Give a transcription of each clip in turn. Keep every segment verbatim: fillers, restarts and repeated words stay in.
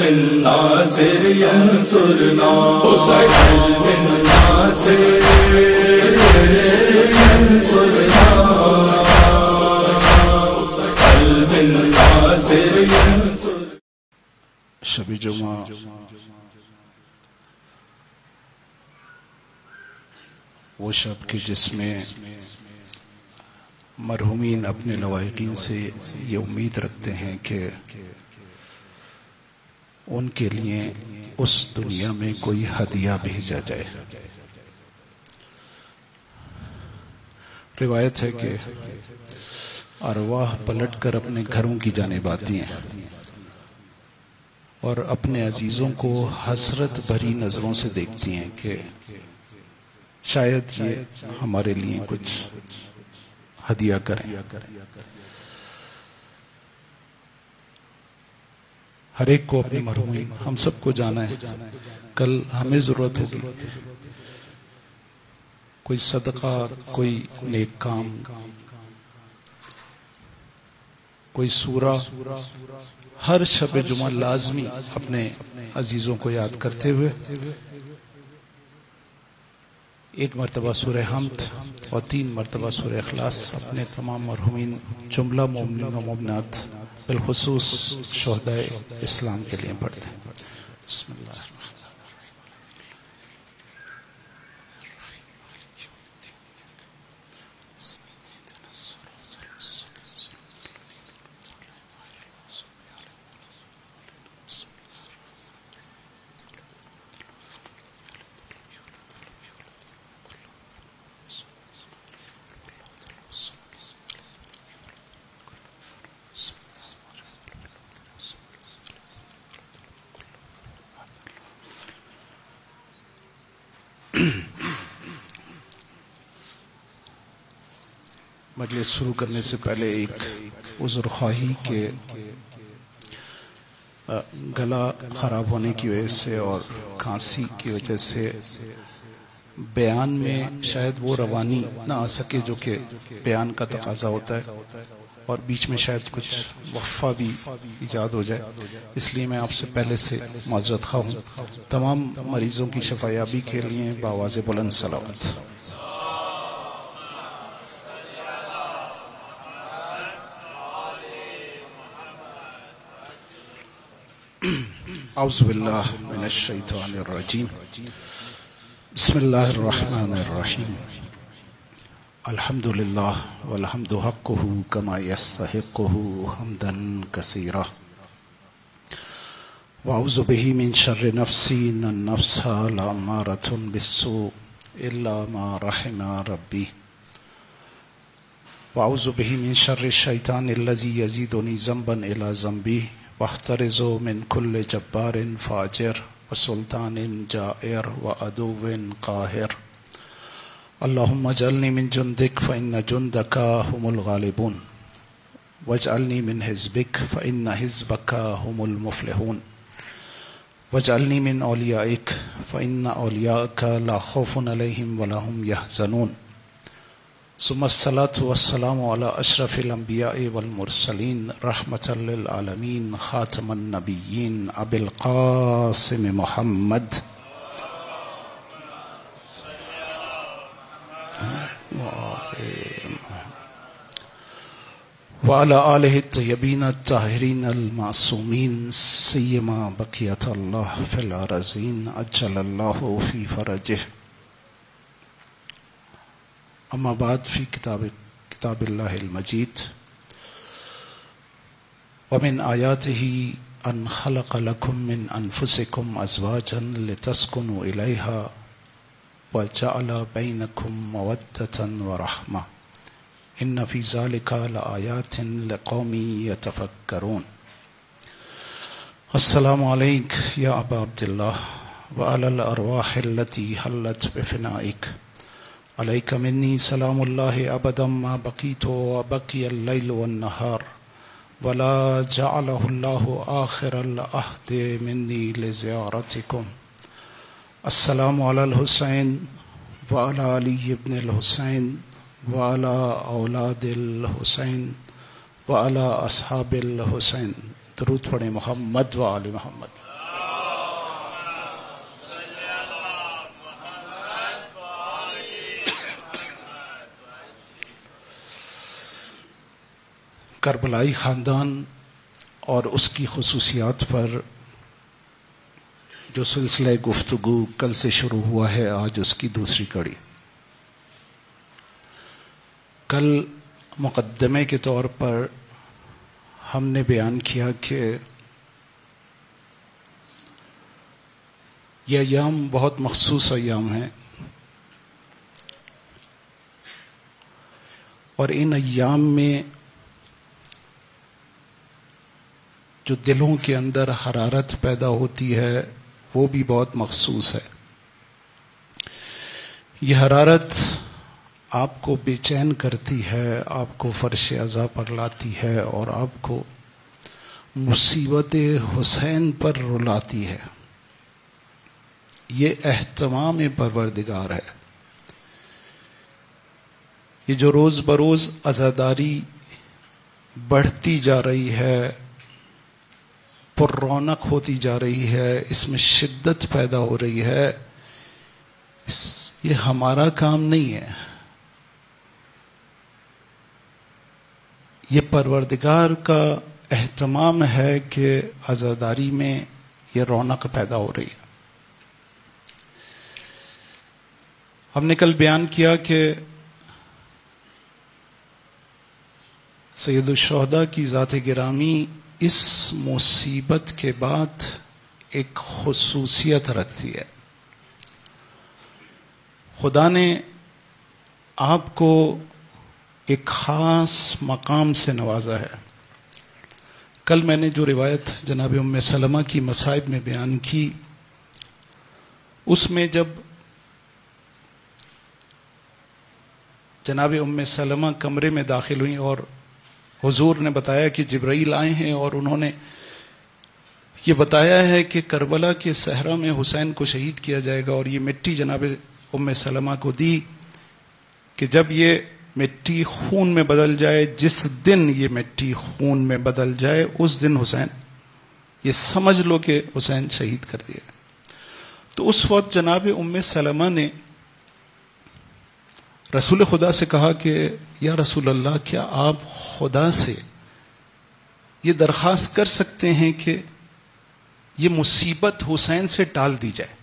الناصر ينصرنا قلب الناصر ينصرنا قلب الناصر ينصرنا. شب جمعہ وہ شب کی جس میں مرحومین اپنے لواحقین سے یہ امید رکھتے ہیں کہ ان کے لیے اس دنیا میں کوئی ہدیہ بھیجا جائے. روایت ہے کہ ارواح پلٹ کر اپنے گھروں کی جانب آتی ہیں اور اپنے عزیزوں کو حسرت بھری نظروں سے دیکھتی ہیں کہ شاید یہ ہمارے لیے کچھ ہدیہ کریں. ہر ایک کو اپنے مرحومین ہم سب کو جانا ہے. کل ہمیں ضرورت ہوگی کوئی صدقہ، کوئی نیک کام، کوئی سورہ. ہر شب جمعہ لازمی اپنے عزیزوں کو یاد کرتے ہوئے ایک مرتبہ سورہ حمد اور تین مرتبہ سورہ اخلاص اپنے تمام مرحومین جملہ مومنین و مومنات بالخصوص شہداء اسلام کے لیے پڑھتے ہیں. بسم اللہ الرحمن الرحیم. مجلس شروع کرنے سے پہلے ایک عذر خواہی کہ گلا خراب ہونے کی وجہ سے اور کھانسی کی وجہ سے بیان میں شاید وہ روانی نہ آ سکے جو کہ بیان کا تقاضا ہوتا ہے، اور بیچ میں شاید کچھ وقفہ بھی ایجاد ہو جائے. اس لیے میں آپ سے پہلے سے معذرت خواہ ہوں. تمام مریضوں کی شفایابی کے لیے بآواز بلند صلوات. اعوذ باللہ من الشیطان الرجیم. بسم اللہ الرحمن الرحیم. الحمد للہ والحمد حقہ کما یستحقہ حمدا کثیرا. واعوذ بہ من شر نفسی ان النفس لامارۃ بالسوء الا ما رحم ربی. واعوذ بہ من شر الشیطان الذی یزیدنی ذنبا الی ذنبی واحترز من كل جبار فاجر وسلطان جائر وعدو قاہر. اللهم اجعلني من جندك فإن جندك هم الغالبون واجعلني من حزبك فإن حزبك هم المفلحون واجعلني من أوليائك فإن أولياءك لا خوف عليهم ولا هم يحزنون. ثم الصلاة والسلام على أشرف الأنبياء والمرسلين رحمة للعالمين خاتم النبيين أبي القاسم محمد وعلى آله الطيبين الطاهرين المعصومين سيما بقية الله في الأرضين أجل الله في فرجه. اما بعد فی کتاب کتاب اللہ المجید. ومن آیاتہ ان خلق لکم من انفسکم ازواجا لتسکنوا الیہا وجعل بینکم مودۃ ورحمہ ان فی ذلک لآیات لقوم یتفکرون. السلام علیک یا ابا عبداللہ وعلی الارواح التي حلت بفنائک. علیک منی سلام اللہ ابدا ما بقیت وبقی اللیل والنہار ولا جعلہ اللہ آخر العہد منی لزیارتکم. السلام علی الحسین وعلی علی بن الحسین وعلی اولاد الحسین وعلی اصحاب الحسین. درود پڑھیں محمد وعلی محمد. کربلائی خاندان اور اس کی خصوصیات پر جو سلسلہ گفتگو کل سے شروع ہوا ہے، آج اس کی دوسری کڑی۔ کل مقدمے کے طور پر ہم نے بیان کیا کہ یہ ایام بہت مخصوص ایام ہیں، اور ان ایام میں جو دلوں کے اندر حرارت پیدا ہوتی ہے وہ بھی بہت مخصوص ہے۔ یہ حرارت آپ کو بے چین کرتی ہے، آپ کو فرش عزا پر لاتی ہے، اور آپ کو مصیبت حسین پر رلاتی ہے۔ یہ اہتمام پروردگار ہے۔ یہ جو روز بروز عزاداری بڑھتی جا رہی ہے، پر رونق ہوتی جا رہی ہے، اس میں شدت پیدا ہو رہی ہے، اس یہ ہمارا کام نہیں ہے، یہ پروردگار کا اہتمام ہے کہ عزاداری میں یہ رونق پیدا ہو رہی ہے۔ ہم نے کل بیان کیا کہ سید الشہداء کی ذات گرامی اس مصیبت کے بعد ایک خصوصیت رکھتی ہے۔ خدا نے آپ کو ایک خاص مقام سے نوازا ہے۔ کل میں نے جو روایت جناب ام سلمہ کی مصائب میں بیان کی، اس میں جب جناب ام سلمہ کمرے میں داخل ہوئیں اور حضور نے بتایا کہ جبرائیل آئے ہیں اور انہوں نے یہ بتایا ہے کہ کربلا کے صحرا میں حسین کو شہید کیا جائے گا، اور یہ مٹی جناب ام سلمہ کو دی کہ جب یہ مٹی خون میں بدل جائے، جس دن یہ مٹی خون میں بدل جائے اس دن حسین، یہ سمجھ لو کہ حسین شہید کر دیا۔ تو اس وقت جناب ام سلمہ نے رسول خدا سے کہا کہ یا رسول اللہ، کیا آپ خدا سے یہ درخواست کر سکتے ہیں کہ یہ مصیبت حسین سے ٹال دی جائے؟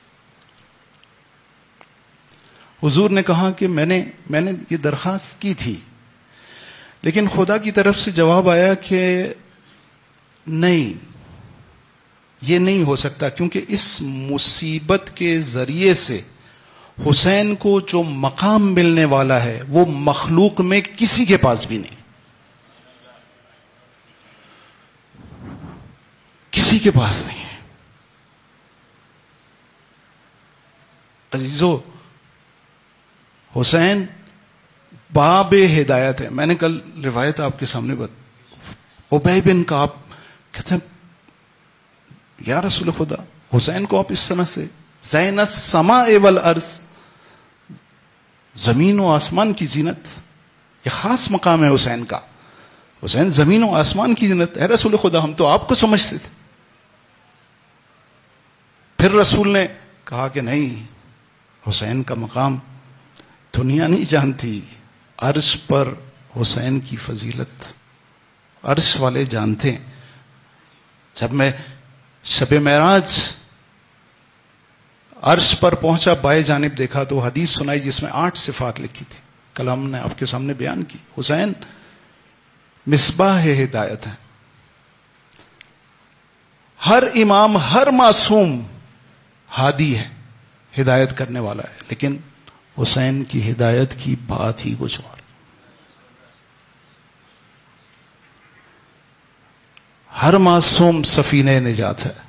حضور نے کہا کہ میں نے میں نے یہ درخواست کی تھی، لیکن خدا کی طرف سے جواب آیا کہ نہیں، یہ نہیں ہو سکتا، کیونکہ اس مصیبت کے ذریعے سے حسین کو جو مقام ملنے والا ہے وہ مخلوق میں کسی کے پاس بھی نہیں، کسی کے پاس نہیں ہے۔ عزیزو، حسین باب ہدایت ہے۔ میں نے کل روایت آپ کے سامنے بات ابی بن کعب کہتے ہیں یا رسول خدا، حسین کو آپ اس طرح سے زین السماء والارض، زمین و آسمان کی زینت، یہ خاص مقام ہے حسین کا، حسین زمین و آسمان کی زینت۔ اے رسول خدا، ہم تو آپ کو سمجھتے تھے۔ پھر رسول نے کہا کہ نہیں، حسین کا مقام دنیا نہیں جانتی، عرش پر حسین کی فضیلت عرش والے جانتے ہیں۔ جب میں شب معراج عرش پر پہنچا، بائیں جانب دیکھا تو حدیث سنائی جس میں آٹھ صفات لکھی تھی، کلام نے آپ کے سامنے بیان کی۔ حسین مصباح ہدایت ہے۔ ہر امام، ہر معصوم ہادی ہے، ہدایت کرنے والا ہے، لیکن حسین کی ہدایت کی بات ہی کچھ اور۔ ہر معصوم سفینہ نجات ہے،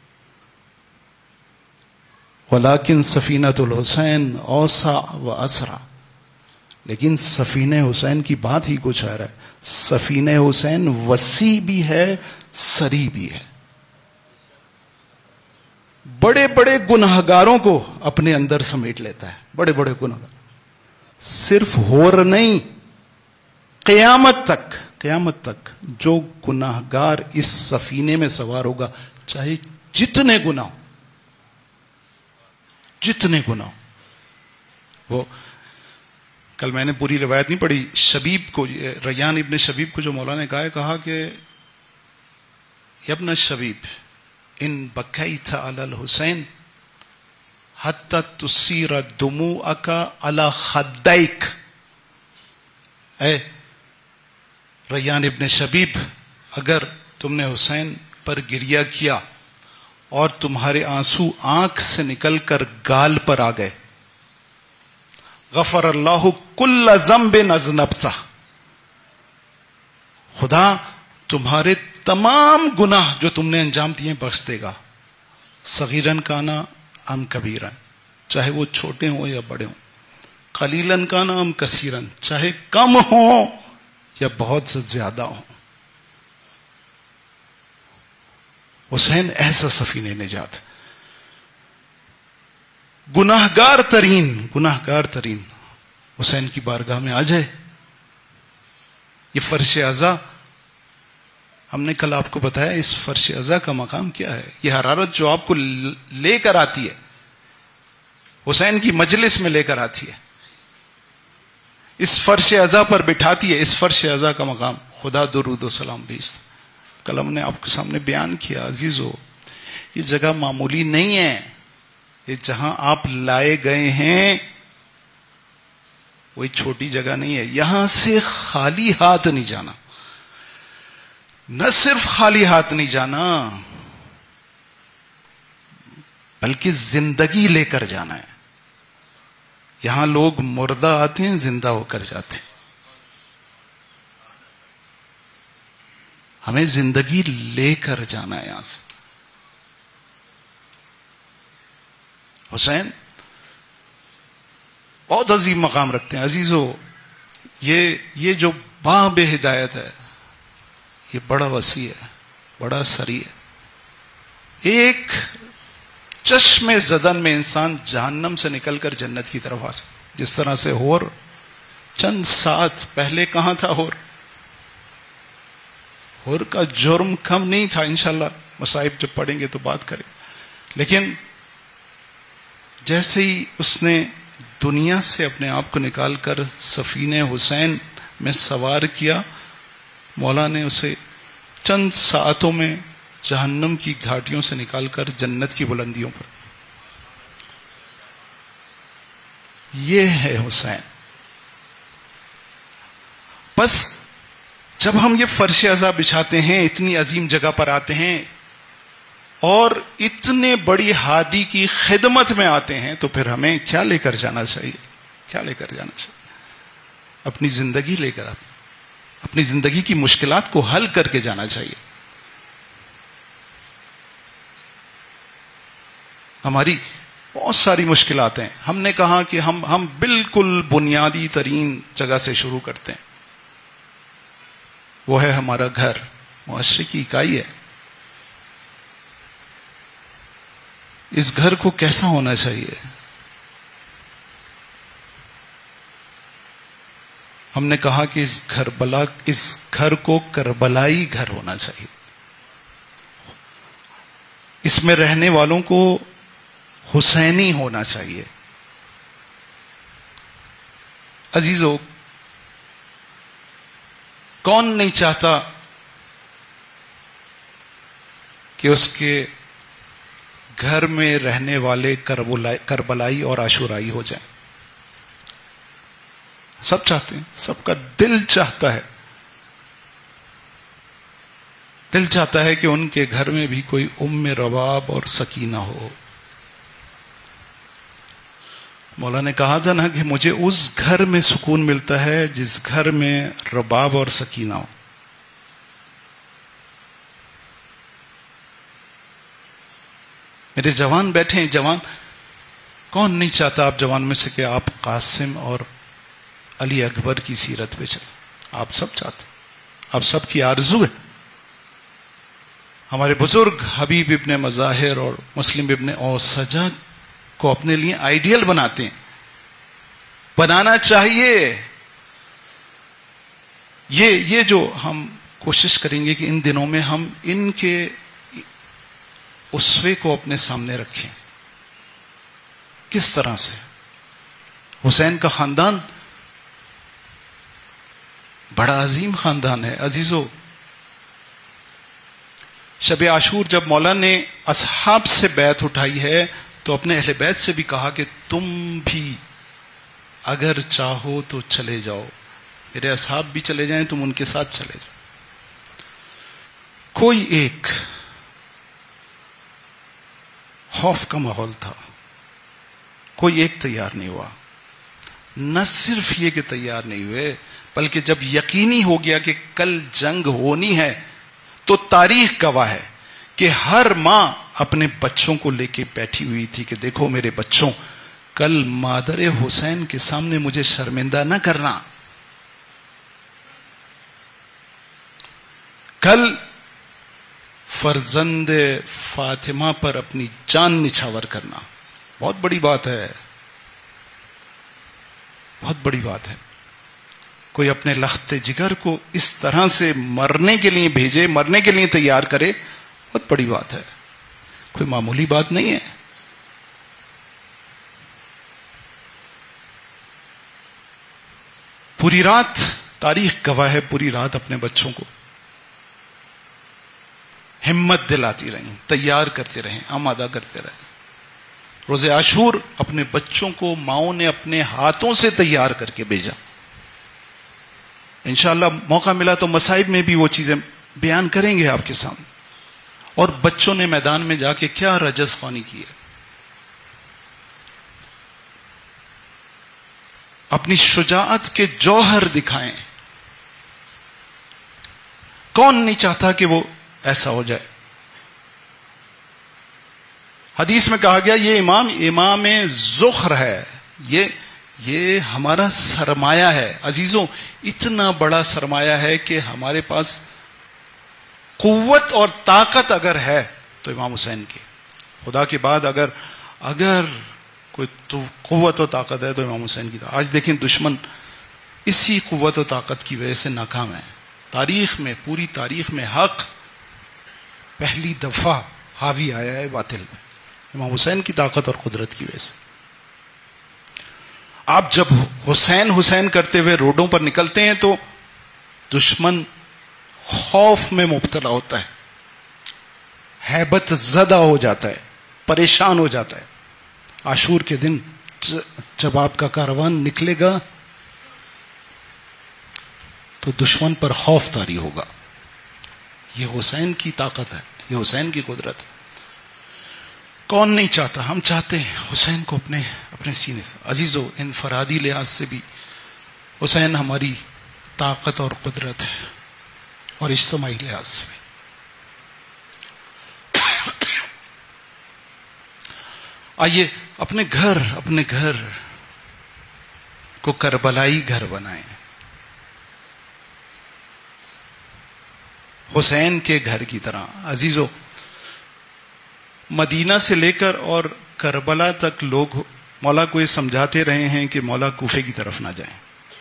ولیکن سفینۃ الحسین اوسع و اسرع، لیکن سفینہ حسین کی بات ہی کچھ اور ہے۔ سفینہ حسین وسیع بھی ہے، سری بھی ہے، بڑے بڑے گناہگاروں کو اپنے اندر سمیٹ لیتا ہے، بڑے بڑے گناہگار، صرف ہور نہیں، قیامت تک، قیامت تک جو گناہگار اس سفینے میں سوار ہوگا، چاہے جتنے گناہ ہو، جتنے گناہ، وہ کل میں نے پوری روایت نہیں پڑھی. شبیب کو، ریان ابن شبیب کو جو مولا نے کہا ہے، کہا کہ ابن شبیب ان بکیت علی الحسین حتی تصیر دموعک علی خدیک. اے ریان ابن شبیب، اگر تم نے حسین پر گریہ کیا اور تمہارے آنسو آنکھ سے نکل کر گال پر آ گئے، غفر اللہ کل ذنب اذنبتہ، خدا تمہارے تمام گناہ جو تم نے انجام دیے بخش دے گا، صغیرن کانا ام کبیرن، چاہے وہ چھوٹے ہوں یا بڑے ہوں، قلیلن کانا ام کثیرن، چاہے کم ہوں یا بہت زیادہ ہوں. حسین ایسا سفینہ نجات، گناہگار ترین گناہگار ترین حسین کی بارگاہ میں آ جائے. یہ فرش عزا، ہم نے کل آپ کو بتایا اس فرش عزا کا مقام کیا ہے. یہ حرارت جو آپ کو لے کر آتی ہے، حسین کی مجلس میں لے کر آتی ہے، اس فرش عزا پر بٹھاتی ہے. اس فرش عزا کا مقام خدا درود و سلام بھیجتا. کل ہم نے آپ کے سامنے بیان کیا عزیزو، یہ جگہ معمولی نہیں ہے. یہ جہاں آپ لائے گئے ہیں وہی چھوٹی جگہ نہیں ہے. یہاں سے خالی ہاتھ نہیں جانا. نہ صرف خالی ہاتھ نہیں جانا بلکہ زندگی لے کر جانا ہے. یہاں لوگ مردہ آتے ہیں، زندہ ہو کر جاتے ہیں. ہمیں زندگی لے کر جانا ہے یہاں سے. حسین بہت عظیم مقام رکھتے ہیں. عزیزو، یہ یہ جو باب ہدایت ہے یہ بڑا وسیع ہے، بڑا سری ہے. ایک چشم زدن میں انسان جہنم سے نکل کر جنت کی طرف آ سکتا. جس طرح سے ہور چند ساتھ پہلے کہاں تھا ہور ہور کا جرم کم نہیں تھا. انشاءاللہ مصائب جب پڑھیں گے تو بات کریں. لیکن جیسے ہی اس نے دنیا سے اپنے آپ کو نکال کر سفینہ حسین میں سوار کیا، مولا نے اسے چند ساعتوں میں جہنم کی گھاٹیوں سے نکال کر جنت کی بلندیوں پر. یہ ہے حسین. بس جب ہم یہ فرش عزا بچھاتے ہیں، اتنی عظیم جگہ پر آتے ہیں اور اتنے بڑی ہادی کی خدمت میں آتے ہیں، تو پھر ہمیں کیا لے کر جانا چاہیے؟ کیا لے کر جانا چاہیے؟ اپنی زندگی لے کر، اپنی زندگی کی مشکلات کو حل کر کے جانا چاہیے. ہماری بہت ساری مشکلات ہیں. ہم نے کہا کہ ہم ہم بالکل بنیادی ترین جگہ سے شروع کرتے ہیں. وہ ہے ہمارا گھر، معاشرے کی اکائی ہے. اس گھر کو کیسا ہونا چاہیے؟ ہم نے کہا کہ اس گھر بلا اس گھر کو کربلائی گھر ہونا چاہیے. اس میں رہنے والوں کو حسینی ہونا چاہیے. عزیزو، کون نہیں چاہتا کہ اس کے گھر میں رہنے والے کربلائی اور عاشورائی ہو جائیں؟ سب چاہتے ہیں، سب کا دل چاہتا ہے. دل چاہتا ہے کہ ان کے گھر میں بھی کوئی ام رباب اور سکینہ ہو. مولا نے کہا تھا نا کہ مجھے اس گھر میں سکون ملتا ہے جس گھر میں رباب اور سکینہ ہو. میرے جوان بیٹھے ہیں، جوان کون نہیں چاہتا آپ جوان میں سے کہ آپ قاسم اور علی اکبر کی سیرت پہ چلیں؟ آپ سب چاہتے ہیں، آپ سب کی آرزو ہے. ہمارے بزرگ حبیب ابن مظاہر اور مسلم ابن اوسجہ کو اپنے لیے آئیڈیل بناتے ہیں. بنانا چاہیے. یہ یہ جو ہم کوشش کریں گے کہ ان دنوں میں ہم ان کے اسوے کو اپنے سامنے رکھیں. کس طرح سے حسین کا خاندان بڑا عظیم خاندان ہے عزیزو. شب عاشور جب مولا نے اصحاب سے بیعت اٹھائی ہے تو اپنے اہل بیت سے بھی کہا کہ تم بھی اگر چاہو تو چلے جاؤ، میرے اصحاب بھی چلے جائیں، تم ان کے ساتھ چلے جاؤ. کوئی ایک خوف کا ماحول تھا، کوئی ایک تیار نہیں ہوا. نہ صرف یہ کہ تیار نہیں ہوئے، بلکہ جب یقینی ہو گیا کہ کل جنگ ہونی ہے تو تاریخ گواہ ہے کہ ہر ماں اپنے بچوں کو لے کے بیٹھی ہوئی تھی کہ دیکھو میرے بچوں، کل مادر حسین کے سامنے مجھے شرمندہ نہ کرنا، کل فرزند فاطمہ پر اپنی جان نچھاور کرنا. بہت بڑی بات ہے، بہت بڑی بات ہے. کوئی اپنے لخت جگر کو اس طرح سے مرنے کے لیے بھیجے، مرنے کے لیے تیار کرے، بہت بڑی بات ہے، کوئی معمولی بات نہیں ہے. پوری رات تاریخ گواہ ہے، پوری رات اپنے بچوں کو ہمت دلاتی رہیں، تیار کرتے رہیں، آمادہ کرتے رہیں. روز عاشور اپنے بچوں کو ماؤں نے اپنے ہاتھوں سے تیار کر کے بھیجا. انشاءاللہ موقع ملا تو مصائب میں بھی وہ چیزیں بیان کریں گے آپ کے سامنے. اور بچوں نے میدان میں جا کے کیا رجز خوانی کی ہے، اپنی شجاعت کے جوہر دکھائیں. کون نہیں چاہتا کہ وہ ایسا ہو جائے. حدیث میں کہا گیا یہ امام امام ذخر ہے، یہ یہ ہمارا سرمایہ ہے. عزیزوں اتنا بڑا سرمایہ ہے کہ ہمارے پاس قوت اور طاقت اگر ہے تو امام حسین کی. خدا کے بعد اگر اگر کوئی تو قوت و طاقت ہے تو امام حسین کی. آج دیکھیں دشمن اسی قوت و طاقت کی وجہ سے ناکام ہے. تاریخ میں، پوری تاریخ میں حق پہلی دفعہ حاوی آیا ہے باطل میں، امام حسین کی طاقت اور قدرت کی وجہ سے. آپ جب حسین حسین کرتے ہوئے روڈوں پر نکلتے ہیں تو دشمن خوف میں مبتلا ہوتا ہے، ہیبت زدہ ہو جاتا ہے، پریشان ہو جاتا ہے. عاشور کے دن جب آپ کا کاروان نکلے گا تو دشمن پر خوف طاری ہوگا. یہ حسین کی طاقت ہے، یہ حسین کی قدرت ہے. کون نہیں چاہتا؟ ہم چاہتے ہیں حسین کو اپنے اپنے سینے سے. عزیزو انفرادی لحاظ سے بھی حسین ہماری طاقت اور قدرت ہے، اور اجتماعی لحاظ سے بھی. آئیے اپنے گھر اپنے گھر کو کربلائی گھر بنائیں، حسین کے گھر کی طرح. عزیزو مدینہ سے لے کر اور کربلا تک لوگ مولا کو یہ سمجھاتے رہے ہیں کہ مولا کوفے کی طرف نہ جائیں.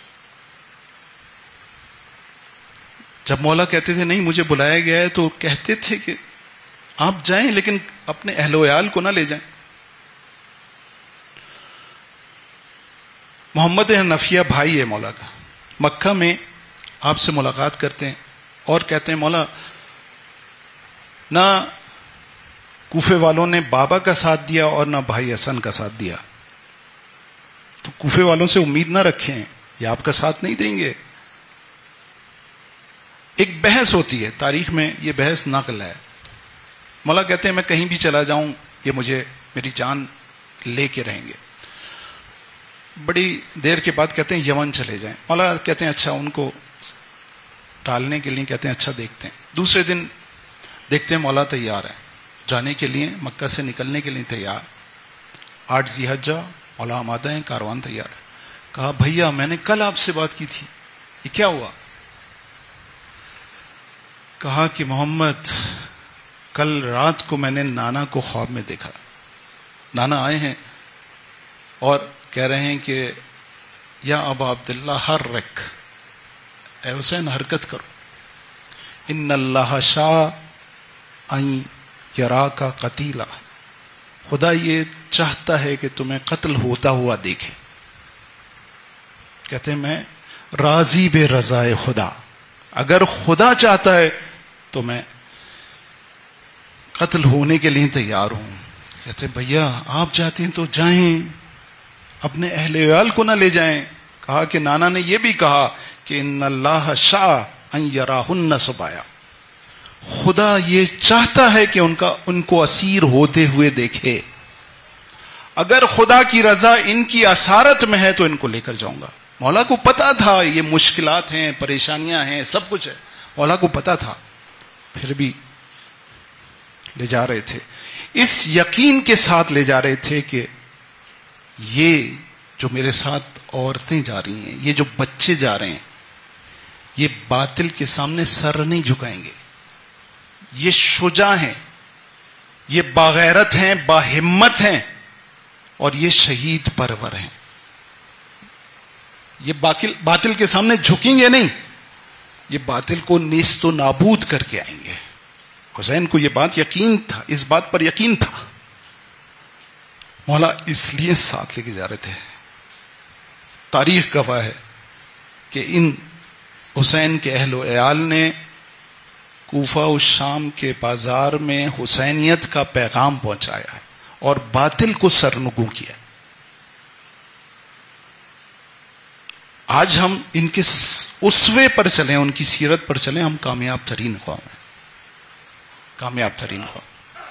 جب مولا کہتے تھے نہیں مجھے بلایا گیا ہے تو کہتے تھے کہ آپ جائیں لیکن اپنے اہل و عیال کو نہ لے جائیں. محمد حنفیہ بھائی ہے مولا کا، مکہ میں آپ سے ملاقات کرتے ہیں اور کہتے ہیں مولا نہ کوفے والوں نے بابا کا ساتھ دیا اور نہ بھائی حسن کا ساتھ دیا، تو کوفے والوں سے امید نہ رکھیں، یہ آپ کا ساتھ نہیں دیں گے. ایک بحث ہوتی ہے تاریخ میں، یہ بحث نقل ہے. مولا کہتے ہیں میں کہیں بھی چلا جاؤں یہ مجھے میری جان لے کے رہیں گے. بڑی دیر کے بعد کہتے ہیں یمن چلے جائیں. مولا کہتے ہیں اچھا، ان کو ٹالنے کے لیے کہتے ہیں اچھا دیکھتے ہیں. دوسرے دن دیکھتے ہیں مولا تیار ہے جانے کے لیے، مکہ سے نکلنے کے لیے تیار. آٹھ ذی الحجہ مولا آمادہ ہیں، کاروان تیار ہے. کہا بھیا میں نے کل آپ سے بات کی تھی، یہ کیا ہوا؟ کہا کہ محمد کل رات کو میں نے نانا کو خواب میں دیکھا. نانا آئے ہیں اور کہہ رہے ہیں کہ یا ابا عبداللہ حرک، اے حسین حرکت کرو، ان اللہ شاء ان یراک قتیلا، خدا یہ چاہتا ہے کہ تمہیں قتل ہوتا ہوا دیکھے. کہتے ہیں میں راضی بے رضائے خدا، اگر خدا چاہتا ہے تو میں قتل ہونے کے لیے تیار ہوں. کہتے بھیا آپ چاہتے ہیں تو جائیں، اپنے اہل عیال کو نہ لے جائیں. کہا کہ نانا نے یہ بھی کہا کہ ان اللہ شاء ان یراہن سبایا، خدا یہ چاہتا ہے کہ ان کا ان کو اسیر ہوتے ہوئے دیکھے. اگر خدا کی رضا ان کی اسارت میں ہے تو ان کو لے کر جاؤں گا. مولا کو پتا تھا یہ مشکلات ہیں، پریشانیاں ہیں، سب کچھ ہے، مولا کو پتا تھا، پھر بھی لے جا رہے تھے. اس یقین کے ساتھ لے جا رہے تھے کہ یہ جو میرے ساتھ عورتیں جا رہی ہیں، یہ جو بچے جا رہے ہیں، یہ باطل کے سامنے سر نہیں جھکائیں گے، یہ شجاع ہیں، یہ باغیرت ہیں، باہمت ہیں، اور یہ شہید پرور ہیں. یہ باطل باطل کے سامنے جھکیں گے نہیں، یہ باطل کو نیست و نابود کر کے آئیں گے. حسین کو یہ بات یقین تھا، اس بات پر یقین تھا. مولا اس لیے ساتھ لے کے جا رہے تھے. تاریخ گواہ ہے کہ ان حسین کے اہل و عیال نے کوفہ و شام کے بازار میں حسینیت کا پیغام پہنچایا ہے اور باطل کو سرنگوں کیا. آج ہم ان کے اسوے پر چلیں، ان کی سیرت پر چلیں، ہم کامیاب ترین قوم ہیں، کامیاب ترین قوم.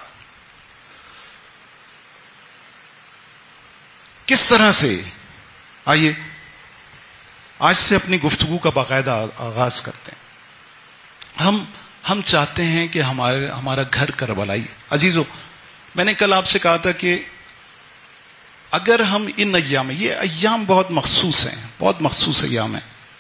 کس طرح سے؟ آئیے آج سے اپنی گفتگو کا باقاعدہ آغاز کرتے ہیں. ہم ہم چاہتے ہیں کہ ہمارے ہمارا گھر کربلائی. عزیزو، میں نے کل آپ سے کہا تھا کہ اگر ہم ان ایام میں، یہ ایام بہت مخصوص ہیں، بہت مخصوص ایام ہیں.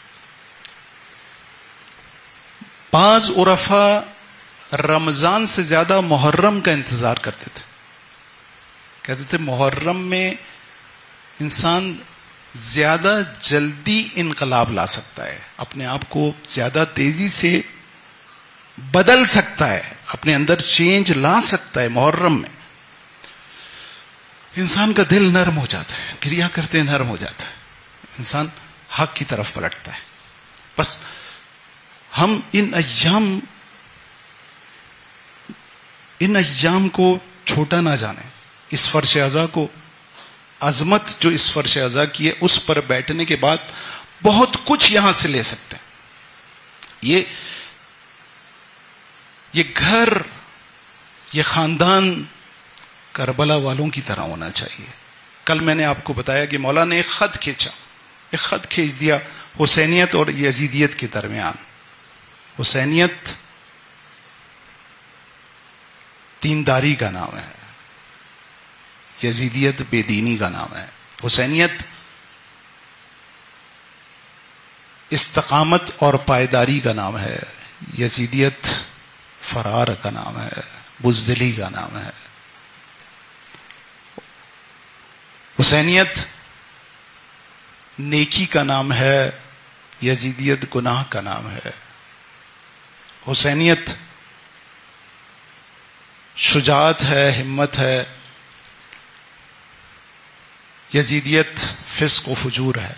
بعض عرفا رمضان سے زیادہ محرم کا انتظار کرتے تھے. کہتے تھے محرم میں انسان زیادہ جلدی انقلاب لا سکتا ہے، اپنے آپ کو زیادہ تیزی سے بدل سکتا ہے، اپنے اندر چینج لا سکتا ہے. محرم میں انسان کا دل نرم ہو جاتا ہے، کریا کرتے نرم ہو جاتا ہے، انسان حق کی طرف پلٹتا ہے. بس ہم ان ایام ان ایام کو چھوٹا نہ جانیں. اس فرش ازا کو، عظمت جو اس فرش ازا کی ہے، اس پر بیٹھنے کے بعد بہت کچھ یہاں سے لے سکتے ہیں. یہ یہ گھر، یہ خاندان کربلا والوں کی طرح ہونا چاہیے. کل میں نے آپ کو بتایا کہ مولا نے ایک خط کھینچا، ایک خط کھینچ دیا حسینیت اور یزیدیت کے درمیان. حسینیت دینداری کا نام ہے، یزیدیت بے دینی کا نام ہے. حسینیت استقامت اور پائیداری کا نام ہے، یزیدیت فرار کا نام ہے، بزدلی کا نام ہے. حسینیت نیکی کا نام ہے، یزیدیت گناہ کا نام ہے. حسینیت شجاعت ہے، ہمت ہے، یزیدیت فسق و فجور ہے.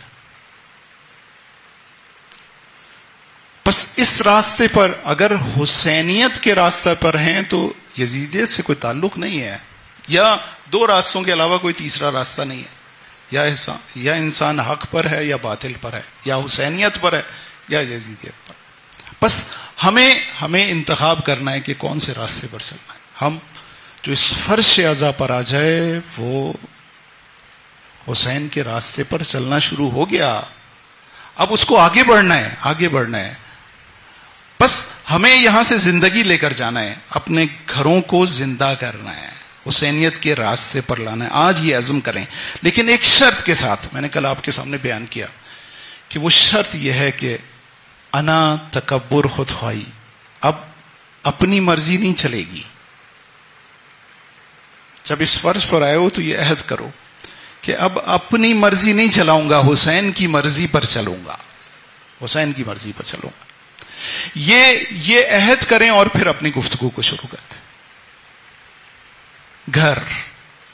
بس اس راستے پر اگر حسینیت کے راستے پر ہیں تو یزیدیت سے کوئی تعلق نہیں ہے، یا دو راستوں کے علاوہ کوئی تیسرا راستہ نہیں ہے. یا انسان یا انسان حق پر ہے یا باطل پر ہے، یا حسینیت پر ہے یا یزیدیت پر. بس ہمیں ہمیں انتخاب کرنا ہے کہ کون سے راستے پر چلنا ہے. ہم جو اس فرش ازا پر آ جائے وہ حسین کے راستے پر چلنا شروع ہو گیا. اب اس کو آگے بڑھنا ہے، آگے بڑھنا ہے. بس ہمیں یہاں سے زندگی لے کر جانا ہے، اپنے گھروں کو زندہ کرنا ہے، حسینیت کے راستے پر لانا ہے. آج یہ عزم کریں، لیکن ایک شرط کے ساتھ. میں نے کل آپ کے سامنے بیان کیا کہ وہ شرط یہ ہے کہ انا تکبر خود خواہی. اب اپنی مرضی نہیں چلے گی. جب اس فرض پر آئے ہو تو یہ عہد کرو کہ اب اپنی مرضی نہیں چلاؤں گا، حسین کی مرضی پر چلوں گا، حسین کی مرضی پر چلوں گا. یہ یہ عہد کریں اور پھر اپنی گفتگو کو شروع کرتے. گھر،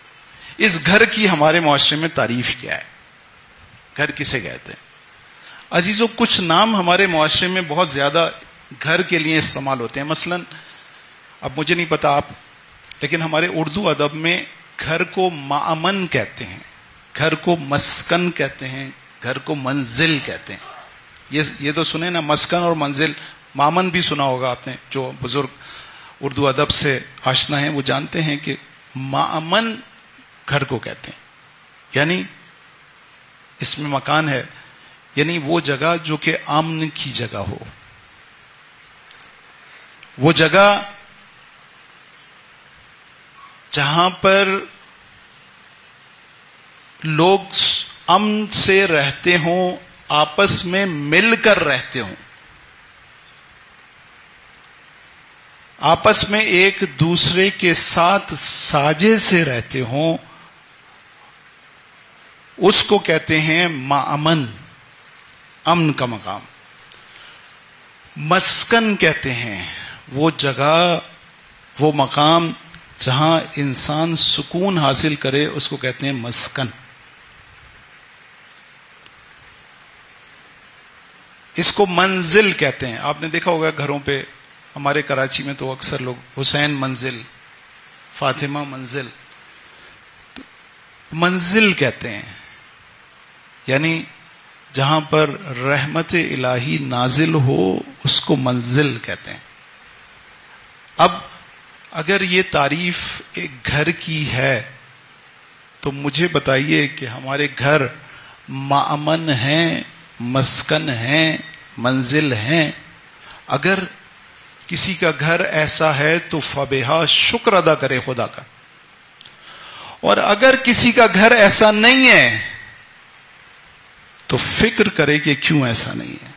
اس گھر کی ہمارے معاشرے میں تعریف کیا ہے؟ گھر کسے کہتے ہیں؟ عزیزوں کچھ نام ہمارے معاشرے میں بہت زیادہ گھر کے لیے استعمال ہوتے ہیں. مثلا اب مجھے نہیں پتا آپ، لیکن ہمارے اردو ادب میں گھر کو مأمن کہتے ہیں، گھر کو مسکن کہتے ہیں، گھر کو منزل کہتے ہیں. یہ یہ تو سنے نا، مسکن اور منزل. مامن بھی سنا ہوگا آپ نے، جو بزرگ اردو ادب سے آشنا ہیں وہ جانتے ہیں کہ مأمن گھر کو کہتے ہیں، یعنی اس میں مکان ہے، یعنی وہ جگہ جو کہ امن کی جگہ ہو، وہ جگہ جہاں پر لوگ امن سے رہتے ہوں، آپس میں مل کر رہتے ہوں، آپس میں ایک دوسرے کے ساتھ ساجے سے رہتے ہوں، اس کو کہتے ہیں مأمن، امن کا مقام. مسکن کہتے ہیں وہ جگہ، وہ مقام جہاں انسان سکون حاصل کرے، اس کو کہتے ہیں مسکن. اس کو منزل کہتے ہیں. آپ نے دیکھا ہوگا گھروں پہ، ہمارے کراچی میں تو اکثر لوگ حسین منزل، فاطمہ منزل، منزل کہتے ہیں، یعنی جہاں پر رحمت الہی نازل ہو اس کو منزل کہتے ہیں. اب اگر یہ تعریف ایک گھر کی ہے تو مجھے بتائیے کہ ہمارے گھر مأمن ہیں، مسکن ہیں، منزل ہیں. اگر کسی کا گھر ایسا ہے تو فبہا، شکر ادا کرے خدا کا. اور اگر کسی کا گھر ایسا نہیں ہے تو فکر کرے کہ کیوں ایسا نہیں ہے.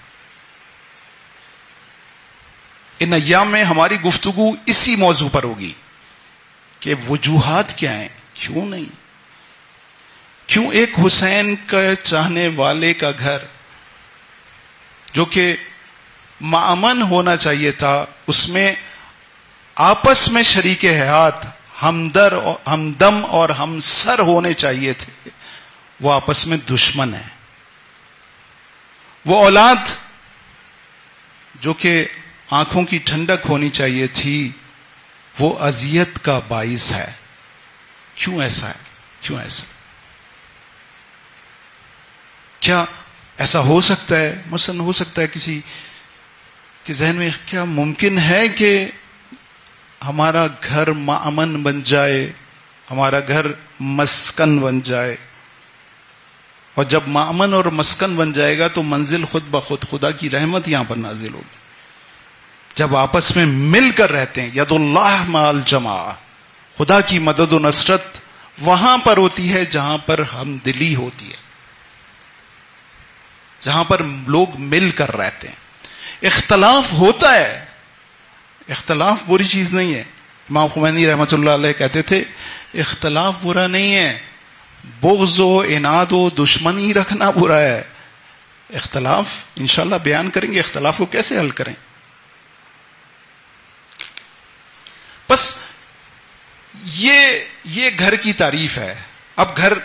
ان ایام میں ہماری گفتگو اسی موضوع پر ہوگی کہ وجوہات کیا ہیں، کیوں نہیں، کیوں ایک حسین کا چاہنے والے کا گھر جو کہ مأمن ہونا چاہیے تھا، اس میں آپس میں شریک حیات، ہمدر ہمدم اور ہمسر ہونے چاہیے تھے، وہ آپس میں دشمن ہیں. وہ اولاد جو کہ آنکھوں کی ٹھنڈک ہونی چاہیے تھی، وہ اذیت کا باعث ہے. کیوں ایسا ہے، کیوں ایسا؟ کیا ایسا ہو سکتا ہے؟ مثلا ہو سکتا ہے کسی کے ذہن میں کیا ممکن ہے کہ ہمارا گھر مأمن بن جائے، ہمارا گھر مسکن بن جائے، اور جب مأمن اور مسکن بن جائے گا تو منزل خود بخود، خدا کی رحمت یہاں پر نازل ہوگی. جب آپس میں مل کر رہتے ہیں، ید اللہ مع الجماع، خدا کی مدد و نصرت وہاں پر ہوتی ہے جہاں پر ہم دلی ہوتی ہے، جہاں پر لوگ مل کر رہتے ہیں. اختلاف ہوتا ہے، اختلاف بری چیز نہیں ہے. امام خمینی رحمۃ اللہ علیہ کہتے تھے اختلاف برا نہیں ہے، بغض و عناد و دشمنی رکھنا برا ہے. اختلاف انشاءاللہ بیان کریں گے، اختلاف کو کیسے حل کریں. بس یہ یہ گھر کی تعریف ہے. اب گھر،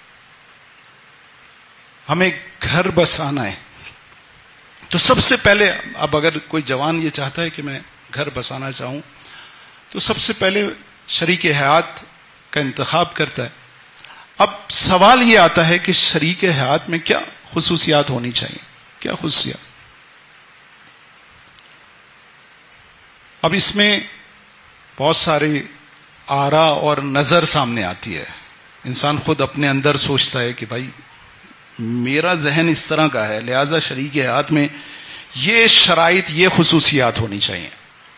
ہمیں گھر بسانا ہے تو سب سے پہلے، اب اگر کوئی جوان یہ چاہتا ہے کہ میں گھر بسانا چاہوں تو سب سے پہلے شریک حیات کا انتخاب کرتا ہے. اب سوال یہ آتا ہے کہ شریک حیات میں کیا خصوصیات ہونی چاہیے، کیا خصوصیات. اب اس میں بہت ساری آرا اور نظر سامنے آتی ہے. انسان خود اپنے اندر سوچتا ہے کہ بھائی میرا ذہن اس طرح کا ہے، لہذا شریک حیات میں یہ شرائط، یہ خصوصیات ہونی چاہیے.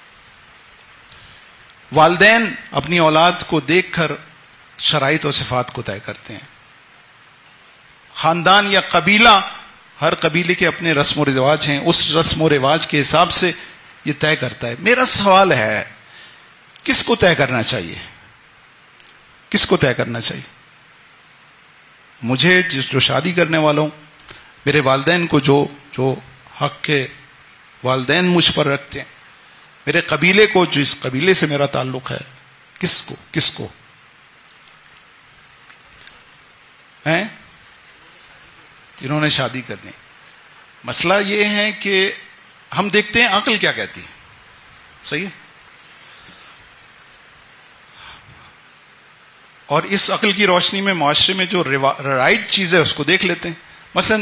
والدین اپنی اولاد کو دیکھ کر شرائط و صفات کو طے کرتے ہیں. خاندان یا قبیلہ، ہر قبیلے کے اپنے رسم و رواج ہیں، اس رسم و رواج کے حساب سے یہ طے کرتا ہے. میرا سوال ہے کس کو طے کرنا چاہیے، کس کو طے کرنا چاہیے؟ مجھے جس جو شادی کرنے والا ہوں، میرے والدین کو جو جو حق کے والدین مجھ پر رکھتے ہیں، میرے قبیلے کو جس قبیلے سے میرا تعلق ہے، کس کو کس کو ہیں جنہوں نے شادی کرنی. مسئلہ یہ ہے کہ ہم دیکھتے ہیں عقل کیا کہتی ہے. صحیح ہے؟ اور اس عقل کی روشنی میں معاشرے میں جو رائٹ چیز ہے اس کو دیکھ لیتے ہیں. مثلا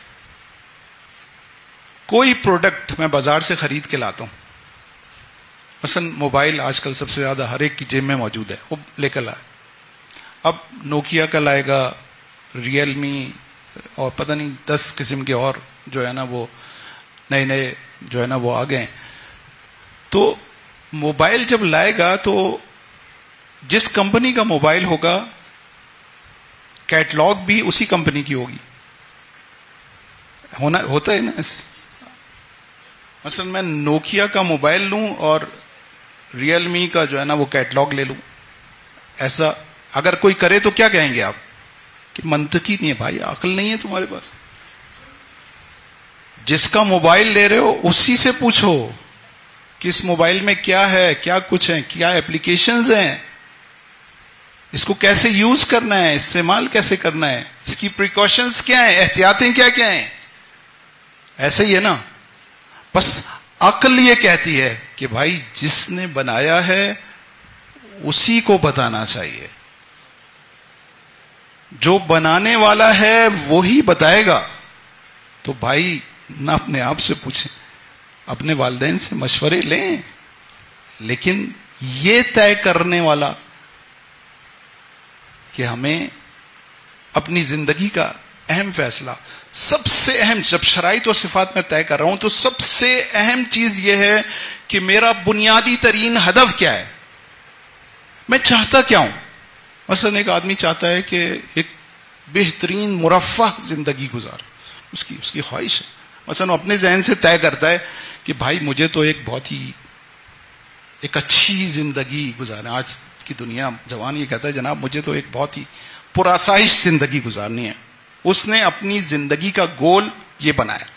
کوئی پروڈکٹ میں بازار سے خرید کے لاتا ہوں، مثلا موبائل آج کل سب سے زیادہ ہر ایک کی جیب میں موجود ہے، وہ لے کر لائے. اب نوکیا کا لائے گا، ریئل می اور پتہ نہیں دس قسم کے اور جو ہے نا وہ نئے نئے جو ہے نا وہ آ گئے. تو موبائل جب لائے گا تو جس کمپنی کا موبائل ہوگا کیٹلاگ بھی اسی کمپنی کی ہوگی. ہونا ہوتا ہے نا ایسے. مثلا میں نوکیا کا موبائل لوں اور ریئل می کا جو ہے نا وہ کیٹلاگ لے لوں، ایسا اگر کوئی کرے تو کیا کہیں گے آپ کہ منطقی نہیں ہے بھائی، عقل نہیں ہے تمہارے پاس. جس کا موبائل لے رہے ہو اسی سے پوچھو کہ اس موبائل میں کیا ہے، کیا کچھ ہے، کیا ایپلیکیشنز ہیں، اس کو کیسے یوز کرنا ہے، استعمال کیسے کرنا ہے، اس کی پریکاشنز کیا ہیں، احتیاطیں کیا کیا ہیں. ایسے ہی ہے نا. بس عقل یہ کہتی ہے کہ بھائی جس نے بنایا ہے اسی کو بتانا چاہیے، جو بنانے والا ہے وہی بتائے گا. تو بھائی نہ اپنے آپ سے پوچھیں، اپنے والدین سے مشورے لیں، لیکن یہ طے کرنے والا کہ ہمیں اپنی زندگی کا اہم فیصلہ، سب سے اہم، جب شرائط و صفات میں طے کر رہا ہوں تو سب سے اہم چیز یہ ہے کہ میرا بنیادی ترین ہدف کیا ہے، میں چاہتا کیا ہوں. مثلا ایک آدمی چاہتا ہے کہ ایک بہترین مرفہ زندگی گزار، اس کی اس کی خواہش ہے. مثلا وہ اپنے ذہن سے طے کرتا ہے کہ بھائی مجھے تو ایک بہت ہی ایک اچھی زندگی گزارنا. آج کی دنیا جوان یہ کہتا ہے جناب مجھے تو ایک بہت ہی پرآسائش زندگی گزارنی ہے. اس نے اپنی زندگی کا گول یہ بنایا.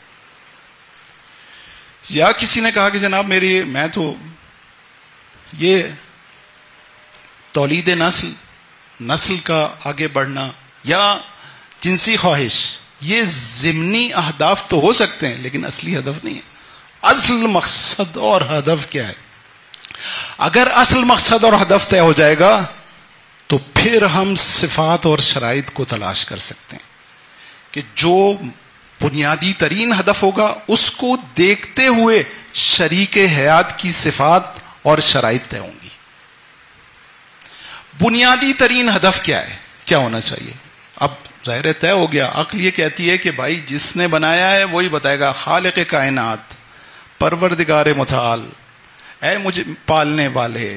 یا کسی نے کہا کہ جناب میری میں تو یہ تولید نسل نسل کا آگے بڑھنا یا جنسی خواہش، یہ ضمنی اہداف تو ہو سکتے ہیں لیکن اصلی ہدف نہیں ہے. اصل مقصد اور ہدف کیا ہے؟ اگر اصل مقصد اور ہدف طے ہو جائے گا تو پھر ہم صفات اور شرائط کو تلاش کر سکتے ہیں کہ جو بنیادی ترین ہدف ہوگا اس کو دیکھتے ہوئے شریک حیات کی صفات اور شرائط طے ہوں گی. بنیادی ترین ہدف کیا ہے، کیا ہونا چاہیے؟ اب ظاہر طے ہو گیا. عقل یہ کہتی ہے کہ بھائی جس نے بنایا ہے وہی بتائے گا. خالق کائنات، پروردگار متعال، اے مجھے پالنے والے،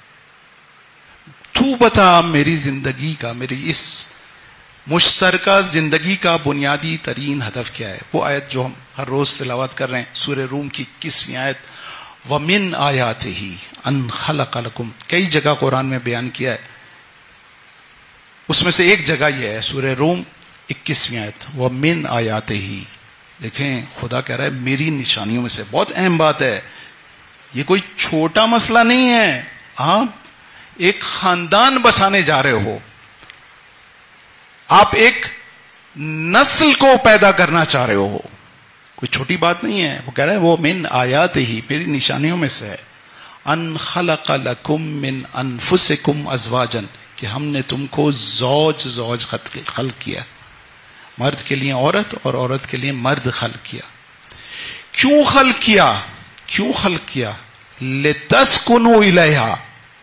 تو بتا میری زندگی کا، میری اس مشترکہ زندگی کا بنیادی ترین ہدف کیا ہے. وہ آیت جو ہم ہر روز تلاوت کر رہے ہیں، سورہ روم کی اکیسویں آیت، وَمِنْ آیَاتِهِ أَنْ خَلَقَ لَكُمْ، کئی جگہ قرآن میں بیان کیا ہے. اس میں سے ایک جگہ یہ ہے سورہ روم اکیسویں آیت، وَمِنْ آیَاتِهِ. دیکھیں خدا کہہ رہا ہے میری نشانیوں میں سے. بہت اہم بات ہے، یہ کوئی چھوٹا مسئلہ نہیں ہے. آپ ایک خاندان بسانے جا رہے ہو، آپ ایک نسل کو پیدا کرنا چاہ رہے ہو، کوئی چھوٹی بات نہیں ہے. وہ کہہ رہا ہے وہ من آیات ہی، میری نشانیوں میں سے ہے. ان خلق لکم من انفسکم ازواجا، کہ ہم نے تم کو زوج زوج خلق کیا، مرد کے لیے عورت اور عورت کے لیے مرد خلق کیا. کیوں خلق کیا؟ کیوں خلق کیا؟ لتسکنوا الیہا،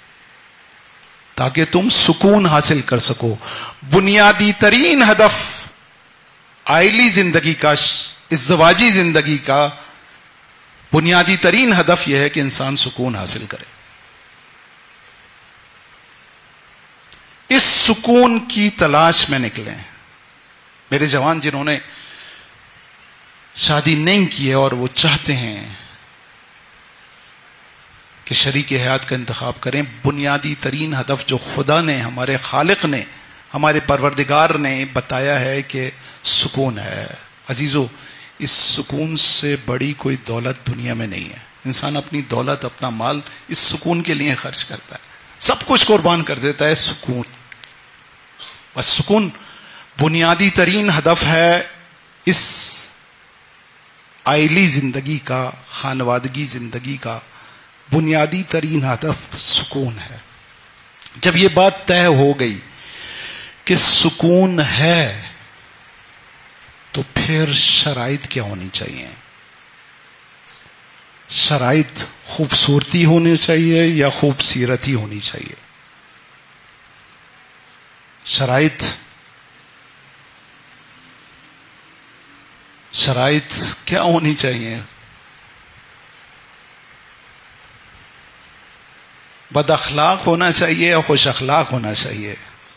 تاکہ تم سکون حاصل کر سکو. بنیادی ترین ہدف آئلی زندگی کا، ازدواجی زندگی کا بنیادی ترین ہدف یہ ہے کہ انسان سکون حاصل کرے. اس سکون کی تلاش میں نکلیں. میرے جوان جنہوں نے شادی نہیں کی ہے اور وہ چاہتے ہیں کہ شریک حیات کا انتخاب کریں، بنیادی ترین ہدف جو خدا نے، ہمارے خالق نے، ہمارے پروردگار نے بتایا ہے کہ سکون ہے. عزیزو، اس سکون سے بڑی کوئی دولت دنیا میں نہیں ہے. انسان اپنی دولت، اپنا مال اس سکون کے لیے خرچ کرتا ہے، سب کچھ قربان کر دیتا ہے. سکون، بس سکون بنیادی ترین ہدف ہے. اس آئلی زندگی کا، خانوادگی زندگی کا بنیادی ترین ہدف سکون ہے. جب یہ بات طے ہو گئی کہ سکون ہے تو پھر شرائط کیا ہونی چاہیے؟ شرائط خوبصورتی ہونی چاہیے یا خوبصیرتی ہونی چاہیے؟ شرائط شرائط کیا ہونی چاہیے؟ بد اخلاق ہونا چاہیے یا خوش اخلاق ہونا چاہیے؟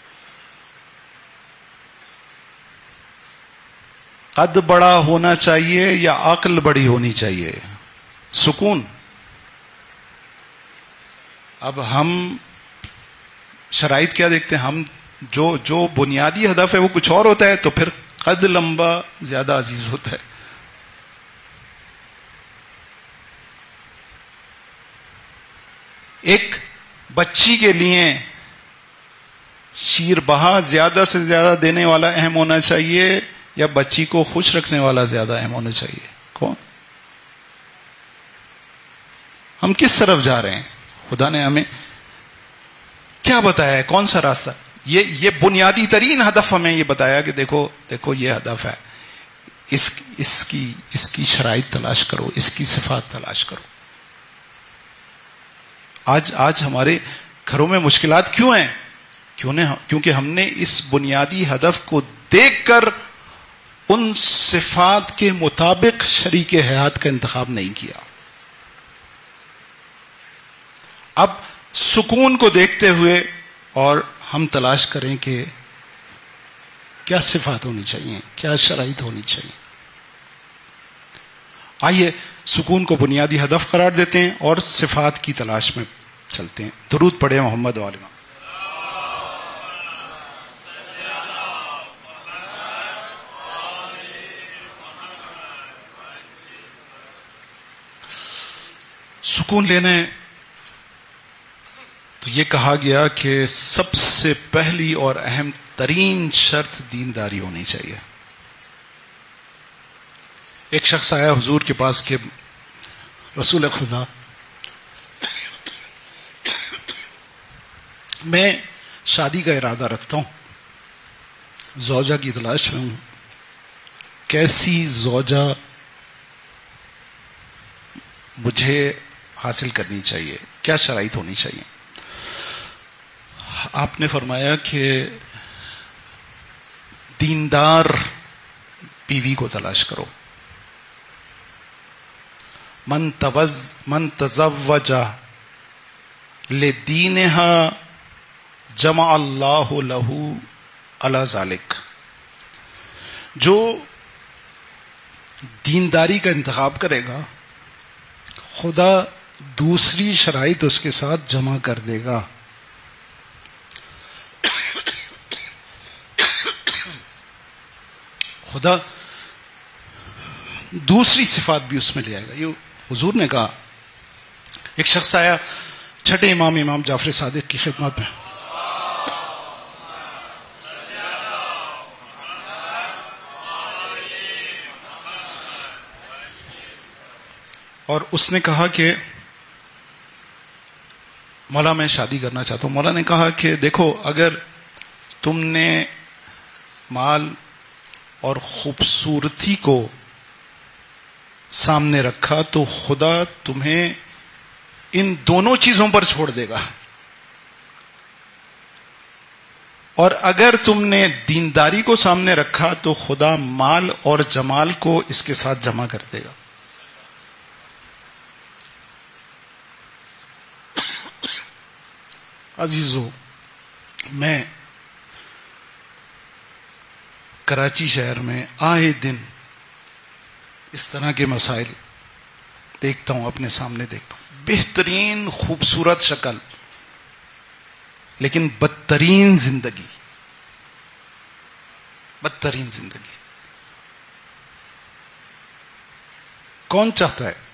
قد بڑا ہونا چاہیے یا عقل بڑی ہونی چاہیے؟ سکون. اب ہم شرائط کیا دیکھتے ہیں؟ ہم جو جو بنیادی ہدف ہے وہ کچھ اور ہوتا ہے، تو پھر قد لمبا زیادہ عزیز ہوتا ہے. ایک بچی کے لیے شیر بہا زیادہ سے زیادہ دینے والا اہم ہونا چاہیے یا بچی کو خوش رکھنے والا زیادہ اہم ہونا چاہیے؟ کون؟ ہم کس طرف جا رہے ہیں؟ خدا نے ہمیں کیا بتایا ہے؟ کون سا راستہ؟ یہ یہ بنیادی ترین ہدف ہمیں یہ بتایا کہ دیکھو دیکھو یہ ہدف ہے، اس اس کی اس کی شرائط تلاش کرو، اس کی صفات تلاش کرو. آج آج ہمارے گھروں میں مشکلات کیوں ہیں؟ کیوں نے کیونکہ ہم نے اس بنیادی ہدف کو دیکھ کر ان صفات کے مطابق شریک حیات کا انتخاب نہیں کیا. اب سکون کو دیکھتے ہوئے اور ہم تلاش کریں کہ کیا صفات ہونی چاہیے، کیا شرائط ہونی چاہیے. آئیے سکون کو بنیادی ہدف قرار دیتے ہیں اور صفات کی تلاش میں چلتے ہیں. درود پڑھے محمد والے. سکون لینے تو یہ کہا گیا کہ سب سے پہلی اور اہم ترین شرط دینداری ہونی چاہیے. ایک شخص آیا حضور کے پاس کہ رسول خدا، میں شادی کا ارادہ رکھتا ہوں، زوجہ کی تلاش میں ہوں، کیسی زوجہ مجھے حاصل کرنی چاہیے، کیا شرائط ہونی چاہیے؟ آپ نے فرمایا کہ دیندار بیوی کو تلاش کرو. من توز من تزوج لدینہا جمع اللہ لہ علی ذالک. جو دینداری کا انتخاب کرے گا خدا دوسری شرائط اس کے ساتھ جمع کر دے گا. خدا دوسری صفات بھی اس میں لے آئے گا. یہ حضور نے کہا. ایک شخص آیا چھٹے امام امام جعفر صادق کی خدمت میں، اور اس نے کہا کہ مولا میں شادی کرنا چاہتا ہوں. مولا نے کہا کہ دیکھو، اگر تم نے مال اور خوبصورتی کو سامنے رکھا تو خدا تمہیں ان دونوں چیزوں پر چھوڑ دے گا، اور اگر تم نے دینداری کو سامنے رکھا تو خدا مال اور جمال کو اس کے ساتھ جمع کر دے گا. عزیزو، میں کراچی شہر میں آئے دن اس طرح کے مسائل دیکھتا ہوں، اپنے سامنے دیکھتا ہوں. بہترین خوبصورت شکل لیکن بدترین زندگی، بدترین زندگی. کون چاہتا ہے؟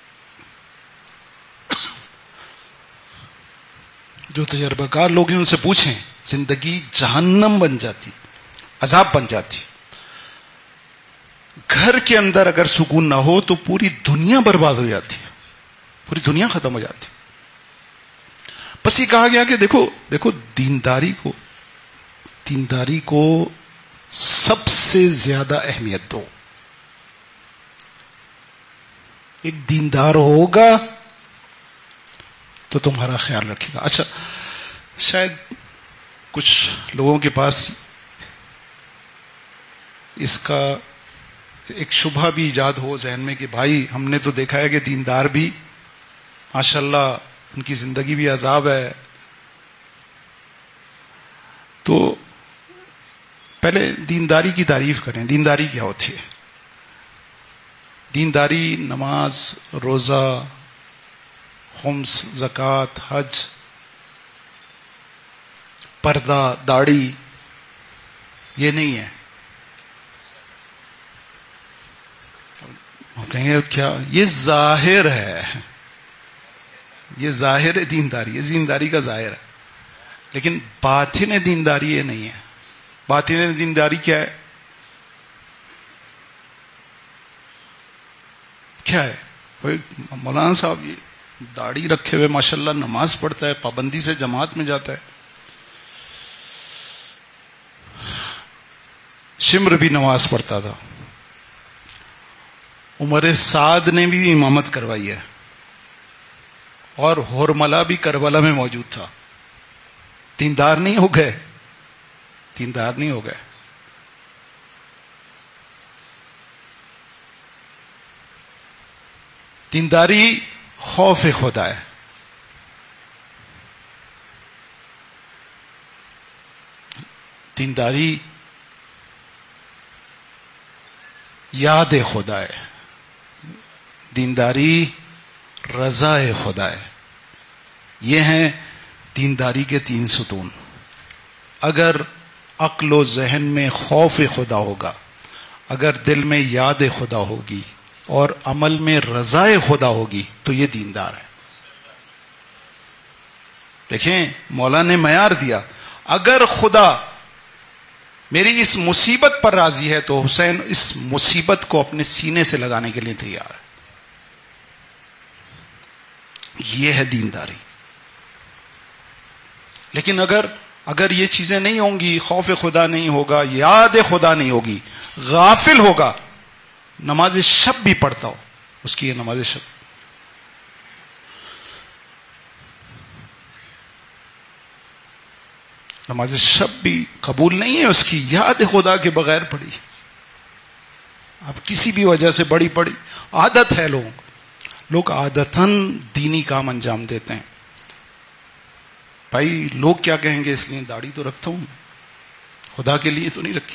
جو تجربہ کار لوگ ہیں ان سے پوچھیں، زندگی جہنم بن جاتی، عذاب بن جاتی. گھر کے اندر اگر سکون نہ ہو تو پوری دنیا برباد ہو جاتی ہے، پوری دنیا ختم ہو جاتی ہے۔ بس یہ کہا گیا کہ دیکھو دیکھو دینداری کو دینداری کو سب سے زیادہ اہمیت دو۔ ایک دیندار ہوگا تو تمہارا خیال رکھے گا۔ اچھا، شاید کچھ لوگوں کے پاس اس کا ایک شبہ بھی ایجاد ہو ذہن میں کہ بھائی ہم نے تو دیکھا ہے کہ دیندار بھی ماشاءاللہ ان کی زندگی بھی عذاب ہے۔ تو پہلے دینداری کی تعریف کریں، دینداری کیا ہوتی ہے؟ دینداری نماز، روزہ، خمس، زکوٰۃ، حج، پردہ، داڑھی، یہ نہیں ہے۔ کہیں گے کیا؟ یہ ظاہر ہے، یہ ظاہر ہے دینداری، یہ دینداری کا ظاہر ہے، لیکن باطن دینداری یہ نہیں ہے۔ باطن دینداری کیا ہے؟ کیا ہے؟ مولانا صاحب یہ داڑھی رکھے ہوئے ماشاءاللہ نماز پڑھتا ہے، پابندی سے جماعت میں جاتا ہے، شمر بھی نماز پڑھتا تھا، عمر سعد نے بھی امامت کروائی ہے، اور ہورملہ بھی کربلا میں موجود تھا۔ دیندار نہیں ہو گئے، دیندار نہیں ہو گئے۔ دینداری خوف خدا ہے۔ دینداری یاد خدا ہے۔ دینداری رضا خدا ہے۔ یہ ہیں دینداری کے تین ستون۔ اگر عقل و ذہن میں خوف خدا ہوگا، اگر دل میں یاد خدا ہوگی اور عمل میں رضا خدا ہوگی تو یہ دیندار ہے۔ دیکھیں مولا نے معیار دیا، اگر خدا میری اس مصیبت پر راضی ہے تو حسین اس مصیبت کو اپنے سینے سے لگانے کے لیے تیار ہے۔ یہ ہے دینداری۔ لیکن اگر اگر یہ چیزیں نہیں ہوں گی، خوف خدا نہیں ہوگا، یاد خدا نہیں ہوگی، غافل ہوگا، نماز شب بھی پڑھتا ہو، اس کی یہ نماز شب نماز شب بھی قبول نہیں ہے، اس کی یاد خدا کے بغیر پڑھی، اب کسی بھی وجہ سے بڑی پڑی، عادت ہے لوگوں لوگ عادتاً دینی کام انجام دیتے ہیں۔ بھائی لوگ کیا کہیں گے اس لیے داڑھی تو رکھتا ہوں میں، خدا کے لیے تو نہیں رکھی۔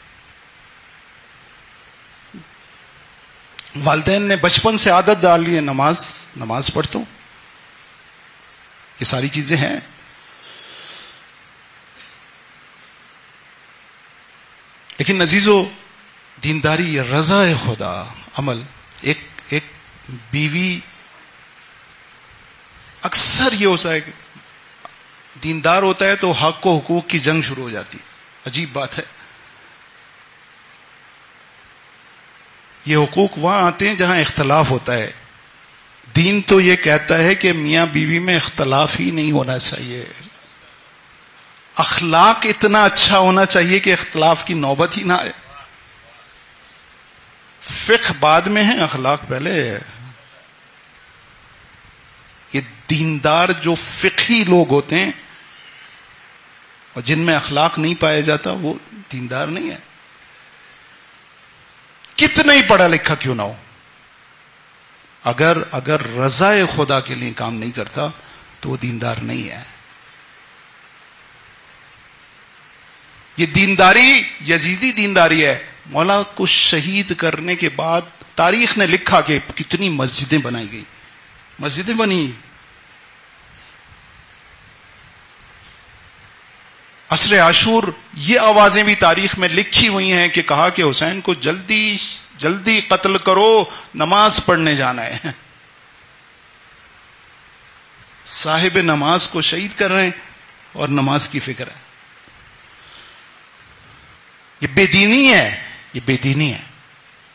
والدین نے بچپن سے عادت ڈال لی ہے، نماز نماز پڑھتا ہوں، یہ ساری چیزیں ہیں۔ لیکن عزیزو، دینداری رضا خدا عمل۔ ایک ایک بیوی اکثر یہ ہوتا ہے کہ دیندار ہوتا ہے تو حق و حقوق کی جنگ شروع ہو جاتی ہے۔ عجیب بات ہے، یہ حقوق وہاں آتے ہیں جہاں اختلاف ہوتا ہے۔ دین تو یہ کہتا ہے کہ میاں بیوی میں اختلاف ہی نہیں ہونا چاہیے، اخلاق اتنا اچھا ہونا چاہیے کہ اختلاف کی نوبت ہی نہ آئے۔ فقہ بعد میں ہے، اخلاق پہلے ہے۔ یہ دیندار جو فقہی لوگ ہوتے ہیں اور جن میں اخلاق نہیں پایا جاتا وہ دیندار نہیں ہے، کتنا ہی پڑھا لکھا کیوں نہ ہو، اگر اگر رضا خدا کے لیے کام نہیں کرتا تو وہ دیندار نہیں ہے۔ یہ دینداری یزیدی دینداری ہے۔ مولا کو شہید کرنے کے بعد تاریخ نے لکھا کہ کتنی مسجدیں بنائی گئی، مسجدیں بنی۔ عصر عاشور یہ آوازیں بھی تاریخ میں لکھی ہوئی ہیں کہ کہا کہ حسین کو جلدی جلدی قتل کرو، نماز پڑھنے جانا ہے۔ صاحب نماز کو شہید کر رہے ہیں اور نماز کی فکر ہے۔ یہ بے دینی ہے، یہ بے دینی ہے۔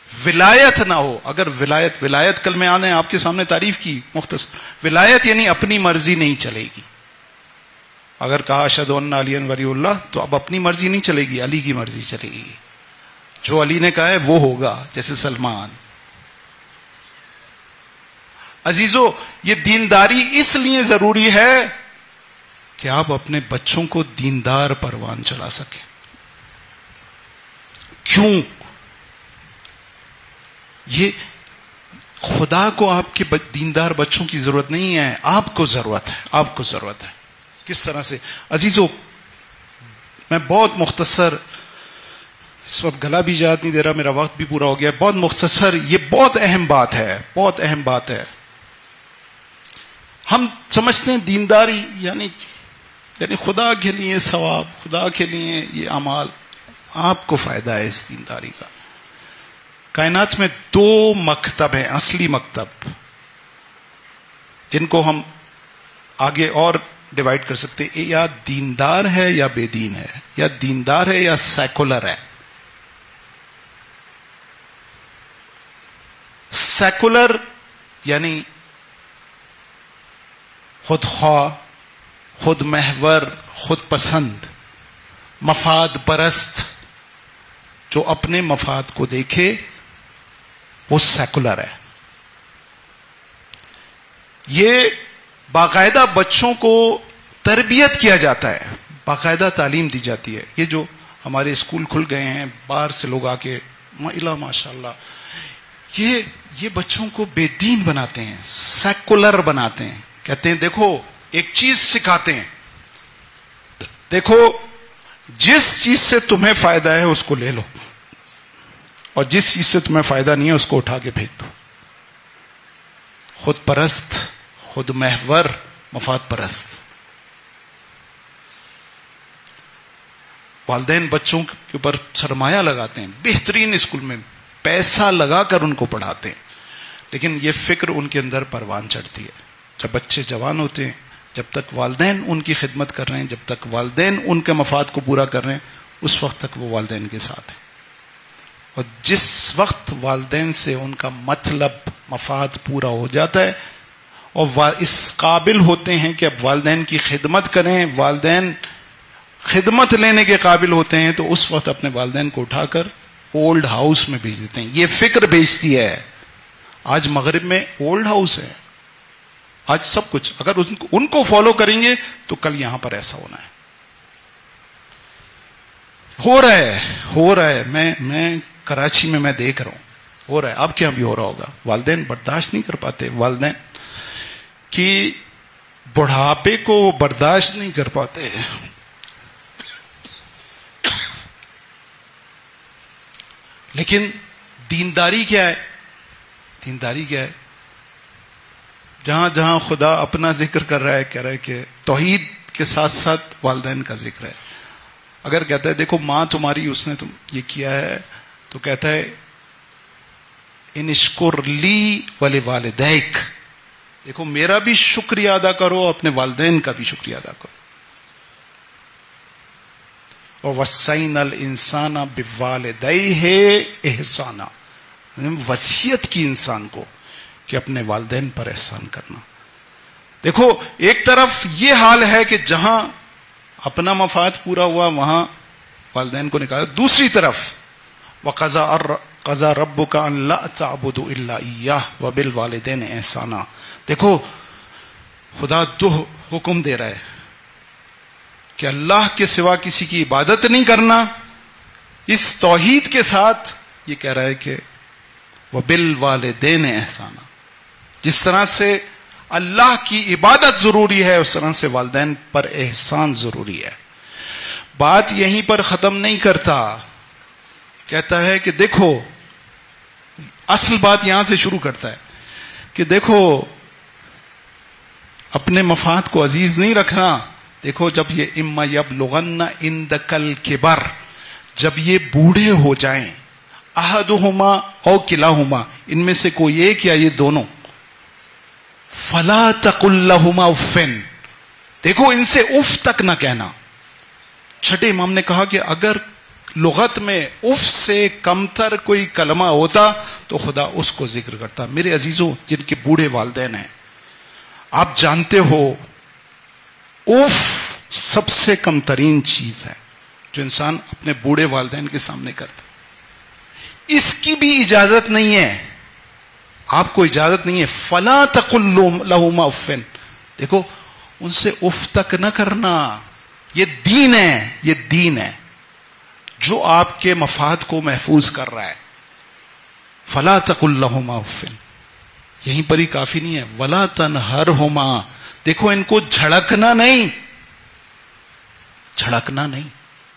ولایت نہ ہو. اگر ولایت ولایت کل میں آنے آپ کے سامنے تعریف کی مختصر. ولایت یعنی اپنی مرضی نہیں چلے گی. اگر کہا اشہد ان علی ولی اللہ تو اب اپنی مرضی نہیں چلے گی, علی کی مرضی چلے گی. جو علی نے کہا ہے وہ ہوگا, جیسے سلمان. عزیزو, یہ دینداری اس لیے ضروری ہے کہ آپ اپنے بچوں کو دیندار پروان چلا سکیں. کیوں؟ یہ خدا کو آپ کے دیندار بچوں کی ضرورت نہیں ہے, آپ کو ضرورت ہے. آپ کو ضرورت ہے. کس طرح سے عزیزو؟ میں بہت مختصر, اس وقت گلا بھی اجازت نہیں دے رہا, میرا وقت بھی پورا ہو گیا. بہت مختصر, یہ بہت اہم بات ہے, بہت اہم بات ہے. ہم سمجھتے ہیں دینداری یعنی یعنی خدا کے لیے ثواب, خدا کے لیے یہ اعمال. آپ کو فائدہ ہے اس دینداری کا. کائنات میں دو مکتب ہیں, اصلی مکتب, جن کو ہم آگے اور ڈیوائڈ کر سکتے ہیں. یا دیندار ہے یا بے دین ہے, یا دیندار ہے یا سیکولر ہے. سیکولر یعنی خود خواہ, خود محور, خود پسند, مفاد پرست, جو اپنے مفاد کو دیکھے وہ سیکولر ہے. یہ باقاعدہ بچوں کو تربیت کیا جاتا ہے, باقاعدہ تعلیم دی جاتی ہے. یہ جو ہمارے اسکول کھل گئے ہیں, باہر سے لوگ آ کے ماشاء اللہ, یہ یہ بچوں کو بے دین بناتے ہیں, سیکولر بناتے ہیں. کہتے ہیں دیکھو ایک چیز سکھاتے ہیں, دیکھو جس چیز سے تمہیں فائدہ ہے اس کو لے لو, اور جس چیز سے تمہیں فائدہ نہیں ہے اس کو اٹھا کے پھینک دو. خود پرست, خود محور, مفاد پرست. والدین بچوں کے اوپر سرمایہ لگاتے ہیں, بہترین اسکول میں پیسہ لگا کر ان کو پڑھاتے ہیں, لیکن یہ فکر ان کے اندر پروان چڑھتی ہے. جب بچے جوان ہوتے ہیں, جب تک والدین ان کی خدمت کر رہے ہیں, جب تک والدین ان کے مفاد کو پورا کر رہے ہیں, اس وقت تک وہ والدین کے ساتھ ہیں. اور جس وقت والدین سے ان کا مطلب مفاد پورا ہو جاتا ہے اور اس قابل ہوتے ہیں کہ اب والدین کی خدمت کریں, والدین خدمت لینے کے قابل ہوتے ہیں, تو اس وقت اپنے والدین کو اٹھا کر اولڈ ہاؤس میں بھیج دیتے ہیں. یہ فکر بھیجتی ہے. آج مغرب میں اولڈ ہاؤس ہے, آج سب کچھ. اگر ان کو فالو کریں گے تو کل یہاں پر ایسا ہونا ہے. ہو رہا ہے ہو رہا ہے میں میں کراچی میں میں دیکھ رہا ہوں, ہو رہا ہے. اب کیا بھی ہو رہا ہوگا. والدین برداشت نہیں کر پاتے, والدین کی بڑھاپے کو برداشت نہیں کر پاتے. لیکن دینداری کیا ہے؟ دینداری کیا ہے؟ جہاں جہاں خدا اپنا ذکر کر رہا ہے, کہہ رہا ہے کہ توحید کے ساتھ ساتھ والدین کا ذکر ہے. اگر کہتا ہے دیکھو ماں تمہاری اس نے تم یہ کیا ہے, تو کہتا ہے ان اشکر لی ولی والدیک, دیکھو میرا بھی شکریہ ادا کرو, اپنے والدین کا بھی شکریہ ادا کرو. وَوَصَّيْنَا الْإِنسَانَ بِوَالِدَيْهِ احسانا, وصیت کی انسان کو کہ اپنے والدین پر احسان کرنا. دیکھو ایک طرف یہ حال ہے کہ جہاں اپنا مفاد پورا ہوا وہاں والدین کو نکالا, دوسری طرف وَقَضَى قَضَى رَبُّكَ أَن لَا تَعْبُدُوا إِلَّا إِيَّاهُ وَبِالْوَالِدَيْنِ إِحْسَانًا. دیکھو خدا دو حکم دے رہا ہے کہ اللہ کے سوا کسی کی عبادت نہیں کرنا. اس توحید کے ساتھ یہ کہہ رہا ہے کہ وَبِالْوَالِدَيْنِ إِحْسَانًا, جس طرح سے اللہ کی عبادت ضروری ہے اس طرح سے والدین پر احسان ضروری ہے. بات یہیں پر ختم نہیں کرتا, کہتا ہے کہ دیکھو اصل بات یہاں سے شروع کرتا ہے کہ دیکھو اپنے مفاد کو عزیز نہیں رکھنا. دیکھو جب یہ اما یبلغن عندک الکبر, جب یہ بوڑھے ہو جائیں, احدہما او کلاہما, ان میں سے کوئی ایک یا یہ دونوں, فلا تقل لہما افن, دیکھو ان سے اف تک نہ کہنا. چھٹے امام نے کہا کہ اگر لغت میں اف سے کمتر کوئی کلمہ ہوتا تو خدا اس کو ذکر کرتا. میرے عزیزوں جن کے بوڑھے والدین ہیں، آپ جانتے ہو اف سب سے کم ترین چیز ہے جو انسان اپنے بوڑھے والدین کے سامنے کرتا. اس کی بھی اجازت نہیں ہے، آپ کو اجازت نہیں ہے. فلا تقل لهما اف، دیکھو ان سے اف تک نہ کرنا. یہ دین ہے، یہ دین ہے جو آپ کے مفاد کو محفوظ کر رہا ہے. فلا تقل لهما اف، یہیں پر ہی کافی نہیں ہے. ولا تنہرہما، دیکھو ان کو جھڑکنا نہیں، جھڑکنا نہیں.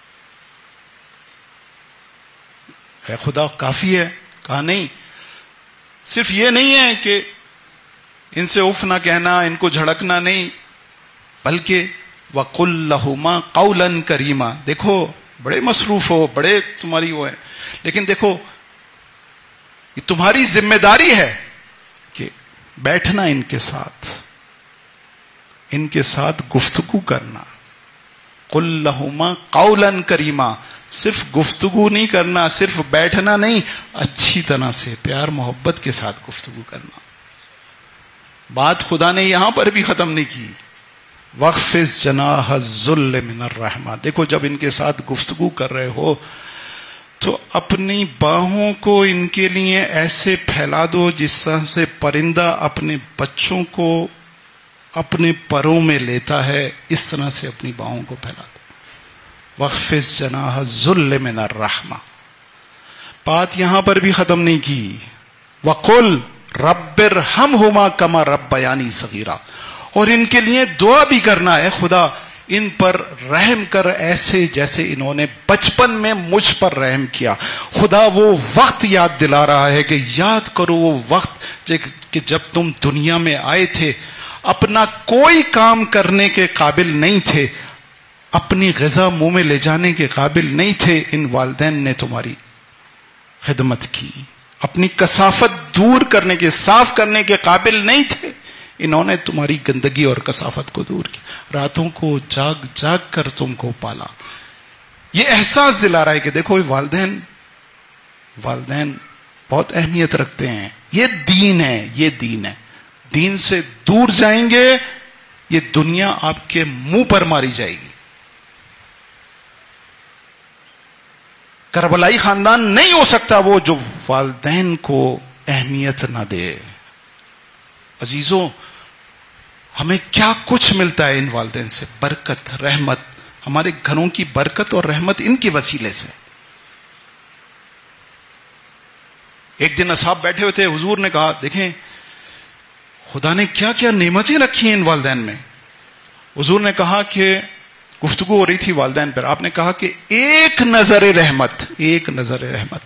ہے خدا کافی ہے؟ کہا نہیں. صرف یہ نہیں ہے کہ ان سے اف نہ کہنا، ان کو جھڑکنا نہیں، بلکہ وَقُلْ لَهُمَا قَوْلًا كَرِيمًا. دیکھو بڑے مصروف ہو، بڑے تمہاری وہ ہے، لیکن دیکھو یہ تمہاری ذمہ داری ہے کہ بیٹھنا ان کے ساتھ، ان کے ساتھ گفتگو کرنا. قُلْ لَهُمَا قَوْلًا كَرِيمًا، صرف گفتگو نہیں کرنا، صرف بیٹھنا نہیں، اچھی طرح سے پیار محبت کے ساتھ گفتگو کرنا. بات خدا نے یہاں پر بھی ختم نہیں کی. وَخْفِضْ جَنَاحَ الذُّلِّ مِنَ الرَّحْمَةِ. دیکھو جب ان کے ساتھ گفتگو کر رہے ہو تو اپنی باہوں کو ان کے لیے ایسے پھیلا دو جس طرح سے پرندہ اپنے بچوں کو اپنے پروں میں لیتا ہے، اس طرح سے اپنی باہوں کو پھیلا دو. وَخْفِضْ جَنَاحَ الذُّلِّ مِنَ الرَّحْمَةِ. بات یہاں پر بھی ختم نہیں کی. وَقُلْ رَبِّ ارْحَمْهُمَا كَمَا رَبَّيَانِي صَغِيرًا. اور ان کے لیے دعا بھی کرنا ہے، خدا ان پر رحم کر ایسے جیسے انہوں نے بچپن میں مجھ پر رحم کیا. خدا وہ وقت یاد دلا رہا ہے کہ یاد کرو وہ وقت کہ جب تم دنیا میں آئے تھے، اپنا کوئی کام کرنے کے قابل نہیں تھے، اپنی غذا منہ میں لے جانے کے قابل نہیں تھے. ان والدین نے تمہاری خدمت کی، اپنی کثافت دور کرنے کے، صاف کرنے کے قابل نہیں تھے، انہوں نے تمہاری گندگی اور کثافت کو دور کیا. راتوں کو جاگ جاگ کر تم کو پالا. یہ احساس دلا رہا ہے کہ دیکھو والدین والدین بہت اہمیت رکھتے ہیں. یہ دین ہے، یہ دین ہے. دین سے دور جائیں گے یہ دنیا آپ کے منہ پر ماری جائے گی. کربلائی خاندان نہیں ہو سکتا وہ جو والدین کو اہمیت نہ دے. عزیزوں ہمیں کیا کچھ ملتا ہے ان والدین سے، برکت، رحمت. ہمارے گھروں کی برکت اور رحمت ان کے وسیلے سے. ایک دن اصحاب بیٹھے ہوئے تھے، حضور نے کہا دیکھیں خدا نے کیا کیا نعمتیں رکھی ہیں ان والدین میں. حضور نے کہا کہ گفتگو ہو رہی تھی والدین پر، آپ نے کہا کہ ایک نظر رحمت، ایک نظر رحمت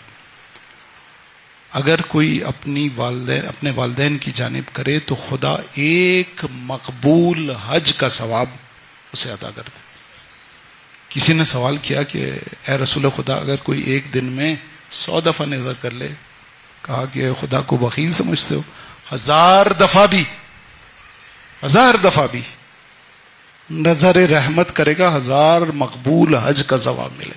اگر کوئی اپنی والدین اپنے والدین کی جانب کرے تو خدا ایک مقبول حج کا ثواب اسے عطا کر دے. کسی نے سوال کیا کہ اے رسول خدا اگر کوئی ایک دن میں سو دفعہ نظر کر لے، کہا کہ خدا کو بخیل سمجھتے ہو؟ ہزار دفعہ بھی ہزار دفعہ بھی نظر رحمت کرے گا، ہزار مقبول حج کا ثواب ملے.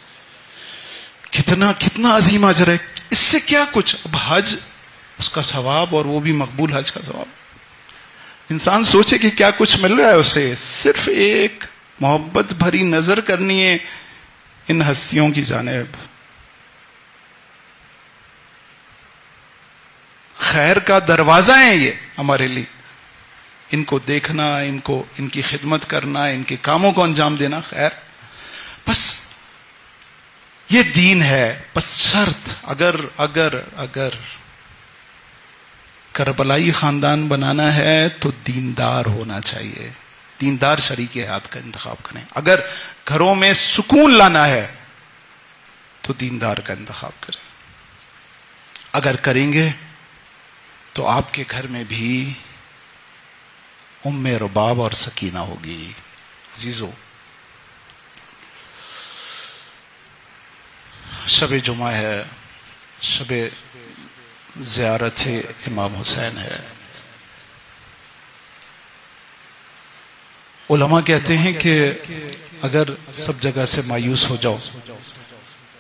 کتنا کتنا عظیم اجر ہے. اس سے کیا کچھ، اب حج اس کا ثواب اور وہ بھی مقبول حج کا ثواب. انسان سوچے کہ کیا کچھ مل رہا ہے اسے. صرف ایک محبت بھری نظر کرنی ہے ان ہستیوں کی جانب. خیر کا دروازہ ہے یہ ہمارے لیے. ان کو دیکھنا، ان کو ان کی خدمت کرنا، ان کے کاموں کو انجام دینا. خیر بس یہ دین ہے. بس شرط اگر اگر اگر کربلائی خاندان بنانا ہے تو دیندار ہونا چاہیے. دیندار شریک حیات کا انتخاب کریں. اگر گھروں میں سکون لانا ہے تو دیندار کا انتخاب کریں. اگر کریں گے تو آپ کے گھر میں بھی ام رباب اور سکینہ ہوگی. عزیزو شب جمعہ ہے، شب زیارت امام حسین ہے. علماء کہتے ہیں کہ اگر سب جگہ سے مایوس ہو جاؤ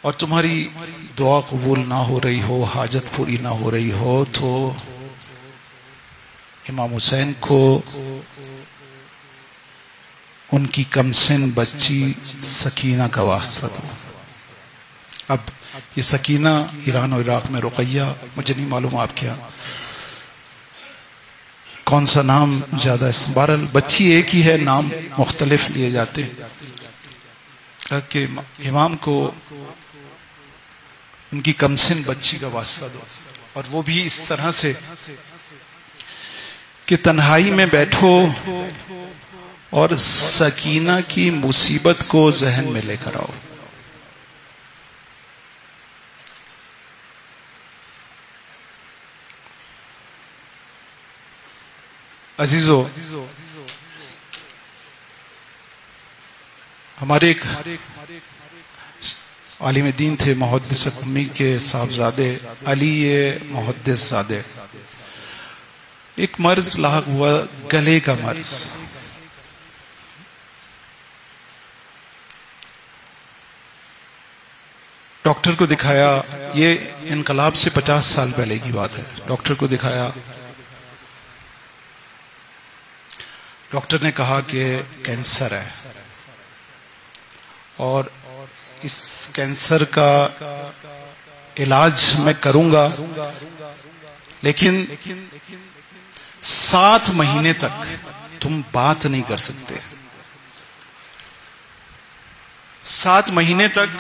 اور تمہاری دعا قبول نہ ہو رہی ہو، حاجت پوری نہ ہو رہی ہو، تو امام حسین کو ان کی کمسن بچی سکینہ کا واسطہ دو۔ اب یہ سکینہ ایران و عراق میں رقیہ، مجھے نہیں معلوم آپ کیا کون سا نام زیادہ ہے، بہرحال بچی ایک ہی ہے، نام مختلف لیے جاتے ہیں، کہ امام کو ان کی کمسن بچی کا واسطہ دو، اور وہ بھی اس طرح سے کہ تنہائی میں بیٹھو اور سکینہ کی مصیبت کو ذہن میں لے کر آؤ۔ عزیزو، ہمارے ایک عالم دین تھے، محدث قمی کے صاحبزادے علی محدث زادے، ایک مرض لاحق ہوا، گلے کا مرض۔ ڈاکٹر کو دکھایا، یہ انقلاب سے پچاس سال پہلے کی بات ہے، ڈاکٹر کو دکھایا، ڈاکٹر نے کہا کہ کینسر ہے، اور اس کینسر کا علاج میں کروں گا، لیکن سات مہینے تک تم بات نہیں کر سکتے، سات مہینے تک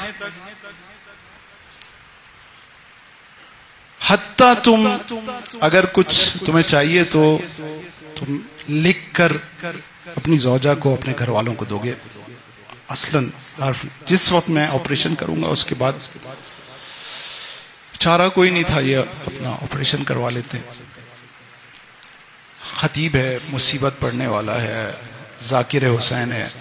حتیٰ تم اگر کچھ تمہیں چاہیے تو تم لکھ کر اپنی زوجہ کو، اپنے گھر والوں کو دو گے۔ اصلاً جس وقت میں آپریشن کروں گا اس کے بعد چارہ کوئی نہیں تھا، یہ اپنا آپریشن کروا لیتے۔ خطیب ہے، مصیبت پڑھنے والا ہے، ذاکر حسین ہے،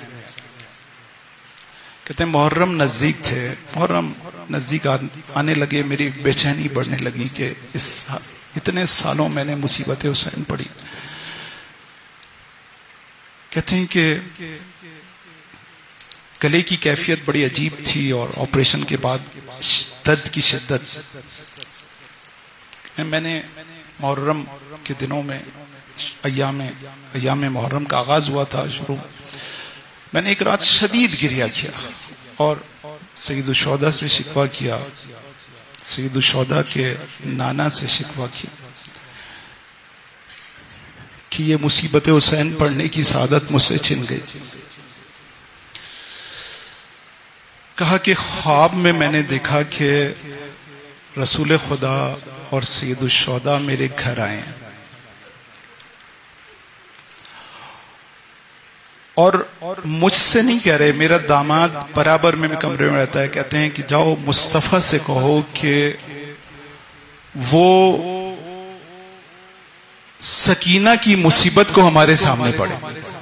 کہتے ہیں محرم نزدیک تھے، محرم نزدیک آنے لگے، میری بے چینی بڑھنے لگی کہ اس اتنے سالوں میں نے مصیبت حسین پڑھی۔ کہتے ہیں کہ گلے کی کیفیت بڑی عجیب تھی، اور آپریشن کے بعد درد کی شدت۔ میں نے محرم کے دنوں میں ایام ایام محرم کا آغاز ہوا تھا شروع، میں نے ایک رات شدید گریہ کیا اور سید الشہداء سے شکوہ کیا، سید الشہداء کے نانا سے شکوہ کیا کہ یہ مصیبت حسین پڑھنے کی سعادت مجھ سے چھن گئی۔ کہا کہ خواب میں میں نے دیکھا کہ رسول خدا اور سید الشہداء میرے گھر آئے ہیں، اور مجھ سے نہیں کہہ رہے، میرا داماد برابر میں کمرے میں رہتا ہے، کہتے ہیں کہ جاؤ مصطفیٰ سے کہو کہ وہ سکینہ کی مصیبت کو ہمارے سامنے پڑے۔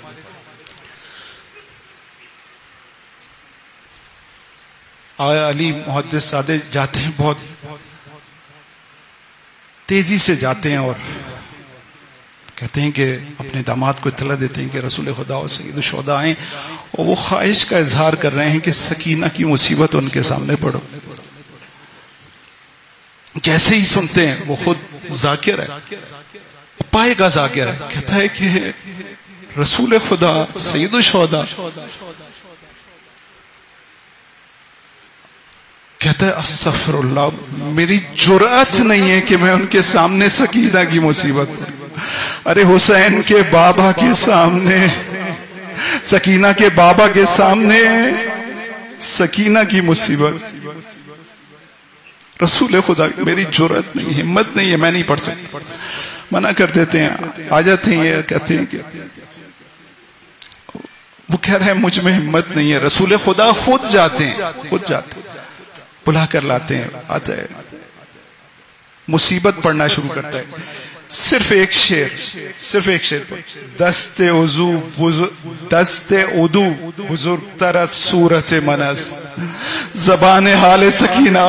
علی محدث زادے جاتے ہیں، بہت تیزی سے جاتے ہیں، اور کہتے ہیں کہ اپنے داماد کو اطلاع دیتے ہیں کہ رسول خدا اور سید الشہداء آئیں، اور وہ خواہش کا اظہار کر رہے ہیں کہ سکینہ کی مصیبت ان کے سامنے پڑھو۔ جیسے ہی سنتے ہیں، وہ خود ذاکر ہے، پائے گا ذاکر ہے، کہتا ہے کہ رسول خدا سید الشہداء، کہتا ہے استغفر اللہ، میری جرأت نہیں ہے کہ میں ان کے سامنے سکینہ کی مصیبت، ارے حسین کے بابا کے سامنے، سکینہ کے بابا کے سامنے سکینہ کی مصیبت، رسول خدا، میری جرأت نہیں، ہمت نہیں ہے، میں نہیں پڑھ سکتا، منع کر دیتے ہیں، آ جاتے ہیں، یہ کہتے ہیں کہ وہ کہہ رہے ہیں مجھ میں ہمت نہیں ہے، رسول خدا خود جاتے ہیں، خود جاتے ہیں، بلا کر لاتے ہیں، آتا ہے، مصیبت پڑھنا شروع کرتا ہے، صرف ایک شعر، صرف ایک شعر، دست عضو دست عضو بزرگ تر از صورت منس، زبان حال سکینہ۔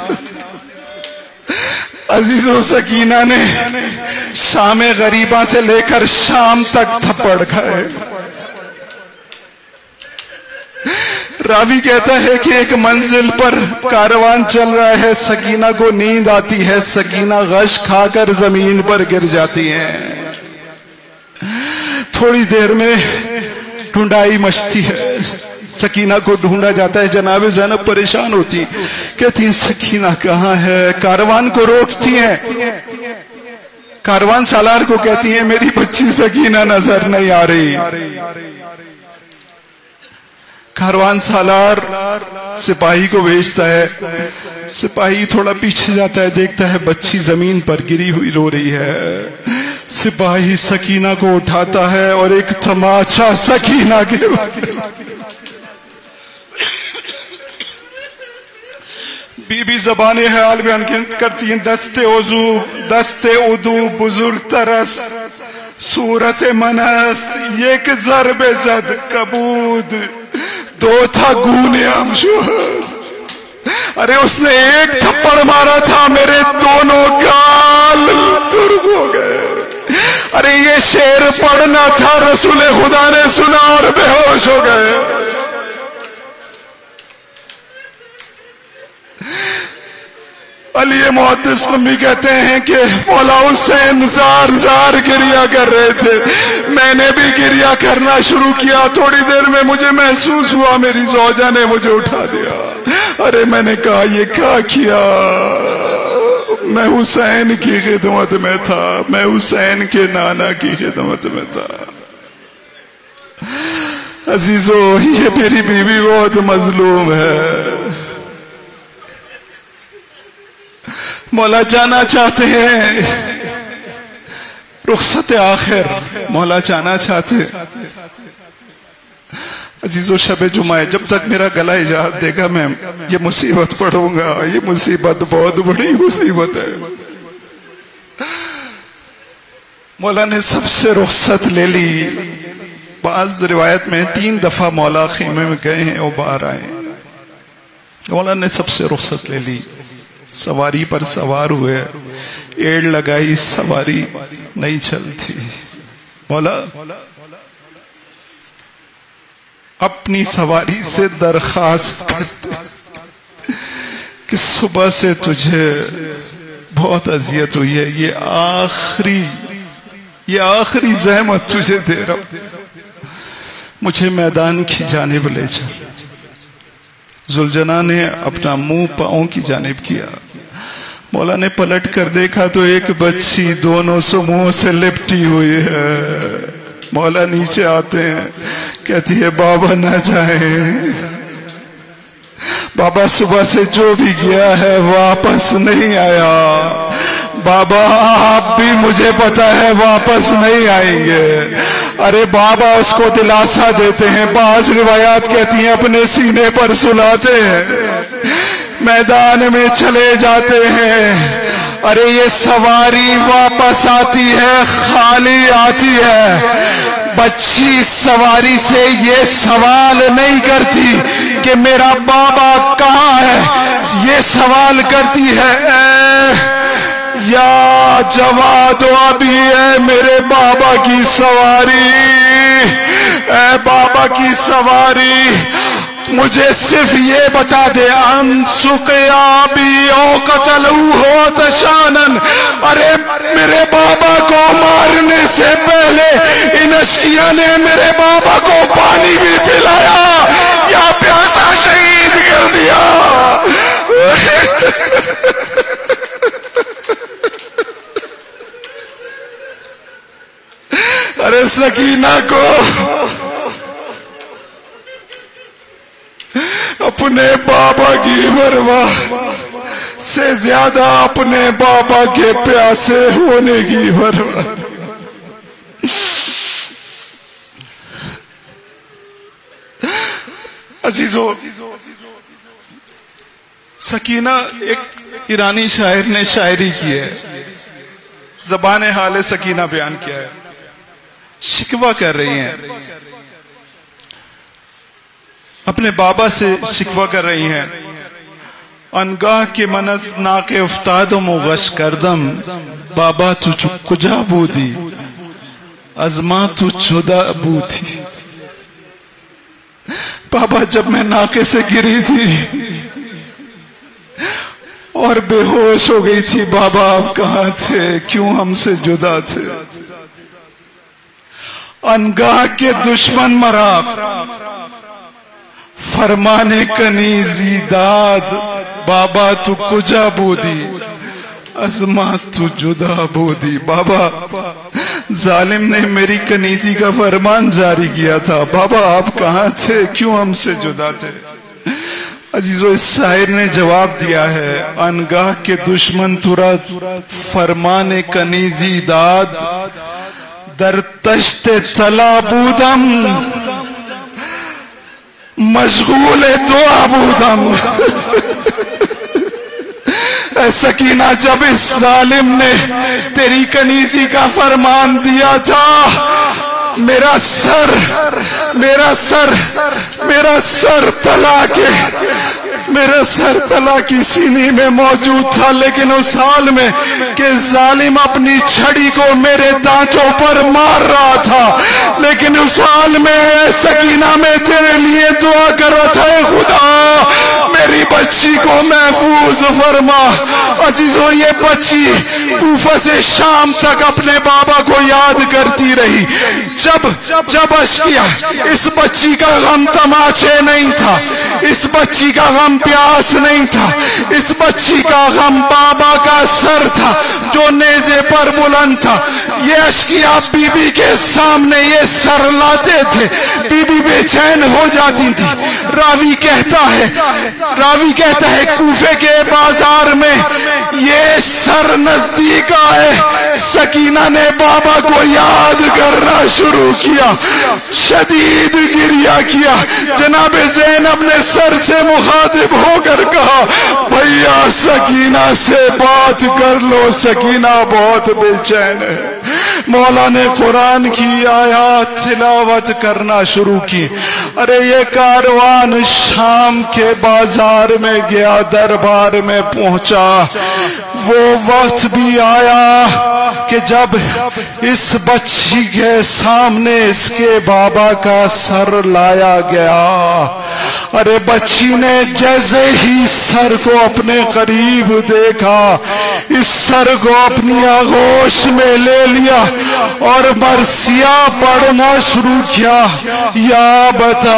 عزیزو، سکینہ نے شام غریباں سے لے کر شام تک تھپڑ کھائے، راوی کہتا ہے کہ ایک منزل پر کاروان چل رہا ہے، سکینہ کو نیند آتی ہے، سکینہ غش کھا کر زمین پر گر جاتی ہیں۔ تھوڑی دیر میں ڈھونڈائی مچتی ہے، سکینہ کو ڈھونڈا جاتا ہے۔ جناب زینب پریشان ہوتی، کہتی ہیں سکینہ کہاں ہے؟ کاروان کو روکتی ہیں، کاروان سالار کو کہتی ہیں میری بچی سکینہ نظر نہیں آ رہی۔ کاروان سالار سپاہی کو بھیجتا ہے، سپاہی تھوڑا پیچھے جاتا ہے، دیکھتا ہے بچی زمین پر گری ہوئی رو رہی ہے۔ سپاہی سکینہ کو اٹھاتا ہے اور ایک تماچا سکینہ کے بی بی زبان حال بیان کرتی ہیں، دستے وضو دستے ادو بزرگ ترس صورت منس یک ضرب زد کبود دو تھا گونے امشور۔ ارے اس نے ایک تھپڑ مارا تھا، میرے دونوں گال سرخ ہو گئے۔ ارے یہ شعر پڑھنا تھا، رسول خدا نے سنا اور بے ہوش ہو گئے۔ علی محدث قمی کہتے ہیں کہ مولا حسین زار زار گریا کر رہے تھے، میں نے بھی گریا کرنا شروع کیا۔ تھوڑی دیر میں مجھے محسوس ہوا میری زوجہ نے مجھے اٹھا دیا۔ ارے میں نے کہا یہ کیا کیا؟ میں حسین کی خدمت میں تھا، میں حسین کے نانا کی خدمت میں تھا۔ عزیزو یہ میری بیوی بہت مظلوم ہے، مولا جانا چاہتے ہیں، رخصت آخر مولا جانا چاہتے ہیں۔ عزیزو شب جمعہ ہے، جب تک میرا گلا اجازت دے گا میں یہ مصیبت پڑھوں گا۔ یہ مصیبت بہت بڑی مصیبت ہے۔ مولا نے سب سے رخصت لے لی۔ بعض روایت میں تین دفعہ مولا خیمے میں گئے ہیں اور باہر آئے۔ مولا نے سب سے رخصت لے لی، سواری پر سوار ہوئے، ایڑ لگائی، سواری نہیں چلتی۔ مولا اپنی سواری سے درخواست کرتے کہ صبح سے تجھے بہت اذیت ہوئی ہے، یہ آخری یہ آخری زحمت تجھے دے رہا ہوں، مجھے میدان کی جانب لے چل۔ ذوالجنا نے اپنا منہ پاؤں کی جانب کیا، مولا نے پلٹ کر دیکھا تو ایک بچی دونوں سموں سے لپٹی ہوئی ہے۔ مولا نیچے آتے ہیں، کہتی ہے بابا نہ جائیں، بابا صبح سے جو بھی گیا ہے واپس نہیں آیا، بابا آپ بھی مجھے پتا ہے واپس نہیں آئیں گے۔ ارے بابا اس کو دلاسا دیتے ہیں، بعض روایات کہتی ہیں اپنے سینے پر سلاتے ہیں، میدان میں چلے جاتے ہیں۔ ارے یہ سواری واپس آتی ہے، خالی آتی ہے۔ بچی سواری سے یہ سوال نہیں کرتی کہ میرا بابا کہاں ہے، یہ سوال کرتی ہے اے یا جواد و ابھی، اے میرے بابا کی سواری، اے بابا کی سواری مجھے صرف یہ بتا دے انسقیا بھی او قتلو ہو تشانن۔ ارے میرے بابا کو مارنے سے پہلے ان اشقیاء نے میرے بابا کو پانی بھی پلایا یا پیاسا شہید کر دیا۔ ارے سکینہ کو اپنے بابا کی پرواہ سے زیادہ اپنے بابا کے پیاسے ہونے کی پرواہ۔ عزیزو سکینہ ایک ایرانی شاعر نے شاعری کی ہے، زبان حال سکینہ بیان کیا ہے، شکوہ کر رہی ہیں، اپنے بابا سے شکوہ کر رہی ہیں۔ انگاہ کے منز ناک افتادم و غش کردم، بابا تو کجا بودی ازما تو چدا بودی۔ بابا جب میں ناکے سے گری تھی اور بے ہوش ہو گئی تھی، بابا آپ کہاں تھے؟ کیوں ہم سے جدا تھے؟ انگاہ کے دشمن مرا فرمانے کنیزی داد، بابا تو کجا بودی ازما تو جدا بودی۔ بابا ظالم نے میری کنیزی کا فرمان جاری کیا تھا، بابا آپ کہاں تھے؟ کیوں ہم سے جدا تھے؟ عزیزو، اس شاعر نے جواب دیا ہے، انگاہ کے دشمن ترا فرمان کنیزی داد، در تشت طلا بودم مشغول دعا بودم۔ اے سکینہ، جب اس ظالم نے تیری کنیزی کا فرمان دیا تھا، میرا سر میرا سر میرا سر تلا کے میرا سر تلا کی سینی میں موجود تھا، لیکن اس حال میں کہ ظالم اپنی چھڑی کو میرے دانتوں پر مار رہا تھا، لیکن اس حال میں اے سکینہ میں تیرے لیے دعا کر رہا تھا، اے خدا میری بچی کو محفوظ فرما۔ عزیزو، یہ بچی کوفہ سے شام تک اپنے بابا کو یاد کرتی رہی۔ جب جب اشکیا، اس بچی کا غم تماچے نہیں تھا، اس بچی کا غم پیاس نہیں تھا، اس بچی کا غم بابا کا سر تھا جو نیزے پر بلند تھا۔ یہ اشکیا بی بی کے سامنے یہ سر لاتے تھے، بی بی بے چین ہو جاتی تھی۔ راوی کہتا ہے راوی کہتا ہے کوفے کے بازار میں یہ سر نزدیک آئے، سکینہ نے بابا کو یاد کرنا شروع کیا، شدید گریہ کیا۔ جناب زینب نے سر سے مخاطب ہو کر کہا، بھیا سکینہ سے بات کر لو، سکینہ بہت بے چین ہے۔ مولا نے قرآن کی آیات تلاوت کرنا شروع کی۔ ارے یہ کاروان شام کے بازار میں گیا، دربار میں پہنچا۔ وہ وقت بھی آیا کہ جب اس بچی کے سامنے اس کے بابا کا سر لایا گیا۔ ارے بچی نے جیسے ہی سر کو اپنے قریب دیکھا، اس سر کو اپنی آغوش میں لے لیا اور مرثیہ پڑھنا شروع کیا۔ یا بتا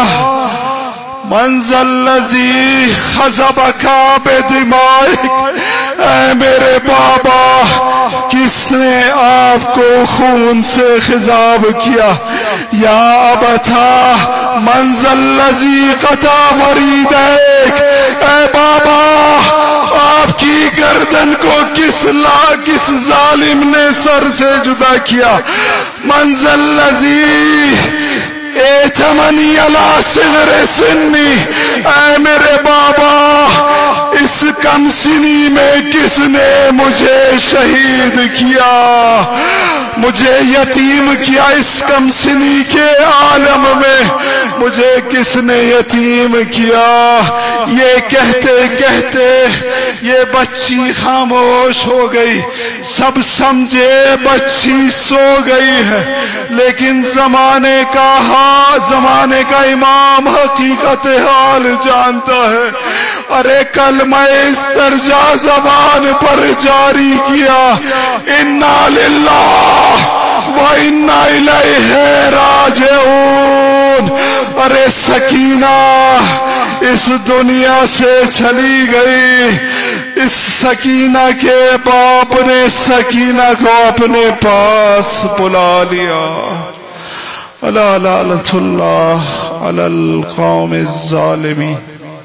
منزل الذی خضبک بدمائک، اے میرے بابا کس نے آپ کو خون سے خضاب کیا؟ یا ابتا منزل الذی قطع وریدیک، اے بابا آپ کی گردن کو کس لا کس ظالم نے سر سے جدا کیا؟ منزل الذی ایتمنی علی صغر سنی، اے میرے بابا اس کم سنی میں کس نے مجھے شہید کیا، مجھے یتیم کیا؟ اس کم سنی کے عالم میں مجھے کس نے یتیم کیا؟ یہ کہتے کہتے یہ بچی خاموش ہو گئی۔ سب سمجھے بچی سو گئی ہے، لیکن زمانے کا زمانے کا امام حقیقت حال جانتا ہے۔ ارے کلمہ استرجا زبان پر جاری کیا، انا للہ و انا الیہ راجعون۔ ارے سکینہ اس دنیا سے چلی گئی۔ اس سکینہ کے باپ نے سکینہ کو اپنے پاس بلا لیا۔ الا لعنت اللہ علی القوم الظالمین۔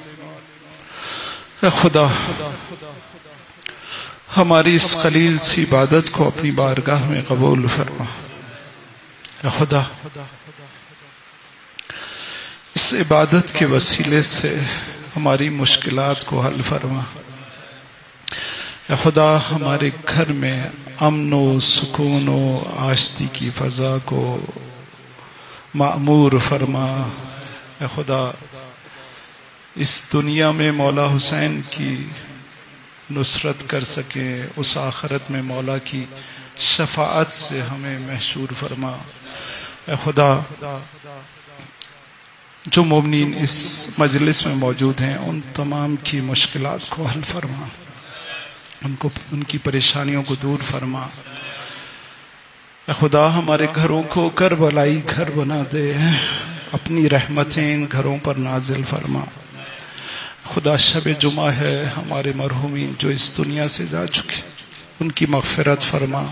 اے خدا ہماری اس قلیل سی عبادت کو اپنی بارگاہ میں قبول فرما۔ اے خدا اس عبادت کے وسیلے سے ہماری مشکلات کو حل فرما۔ اے خدا ہمارے گھر میں امن و سکون و آشتی کی فضا کو معمور فرما۔ اے خدا اس دنیا میں مولا حسین کی نصرت کر سکیں، اس آخرت میں مولا کی شفاعت سے ہمیں محشور فرما۔ اے خدا جو مومنین اس مجلس میں موجود ہیں ان تمام کی مشکلات کو حل فرما، ان کو ان کی پریشانیوں کو دور فرما۔ اے خدا ہمارے گھروں کو کربلائی گھر بنا دے، اپنی رحمتیں ان گھروں پر نازل فرما۔ خدا شب جمعہ ہے، ہمارے مرحومین جو اس دنیا سے جا چکے ان کی مغفرت فرما،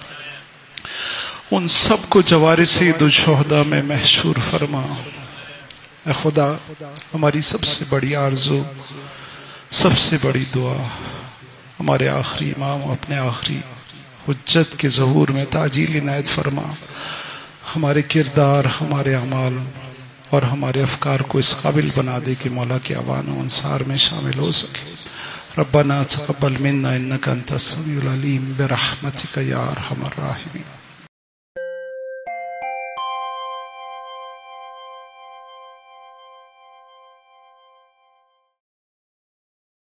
ان سب کو جوارث الشہداء میں محشور فرما۔ اے خدا ہماری سب سے بڑی آرزو، سب سے بڑی دعا، ہمارے آخری امام اپنے آخری حجت کے ظہور میں تعجیل عنایت فرما، ہمارے کردار، ہمارے اعمال اور ہمارے افکار کو اس قابل بنا دے کہ مولا کے اوان و انصار میں شامل ہو سکے۔ ربنا تقبل منا انک انت السمیع العلیم برحمتک یا ارحم الراحمین۔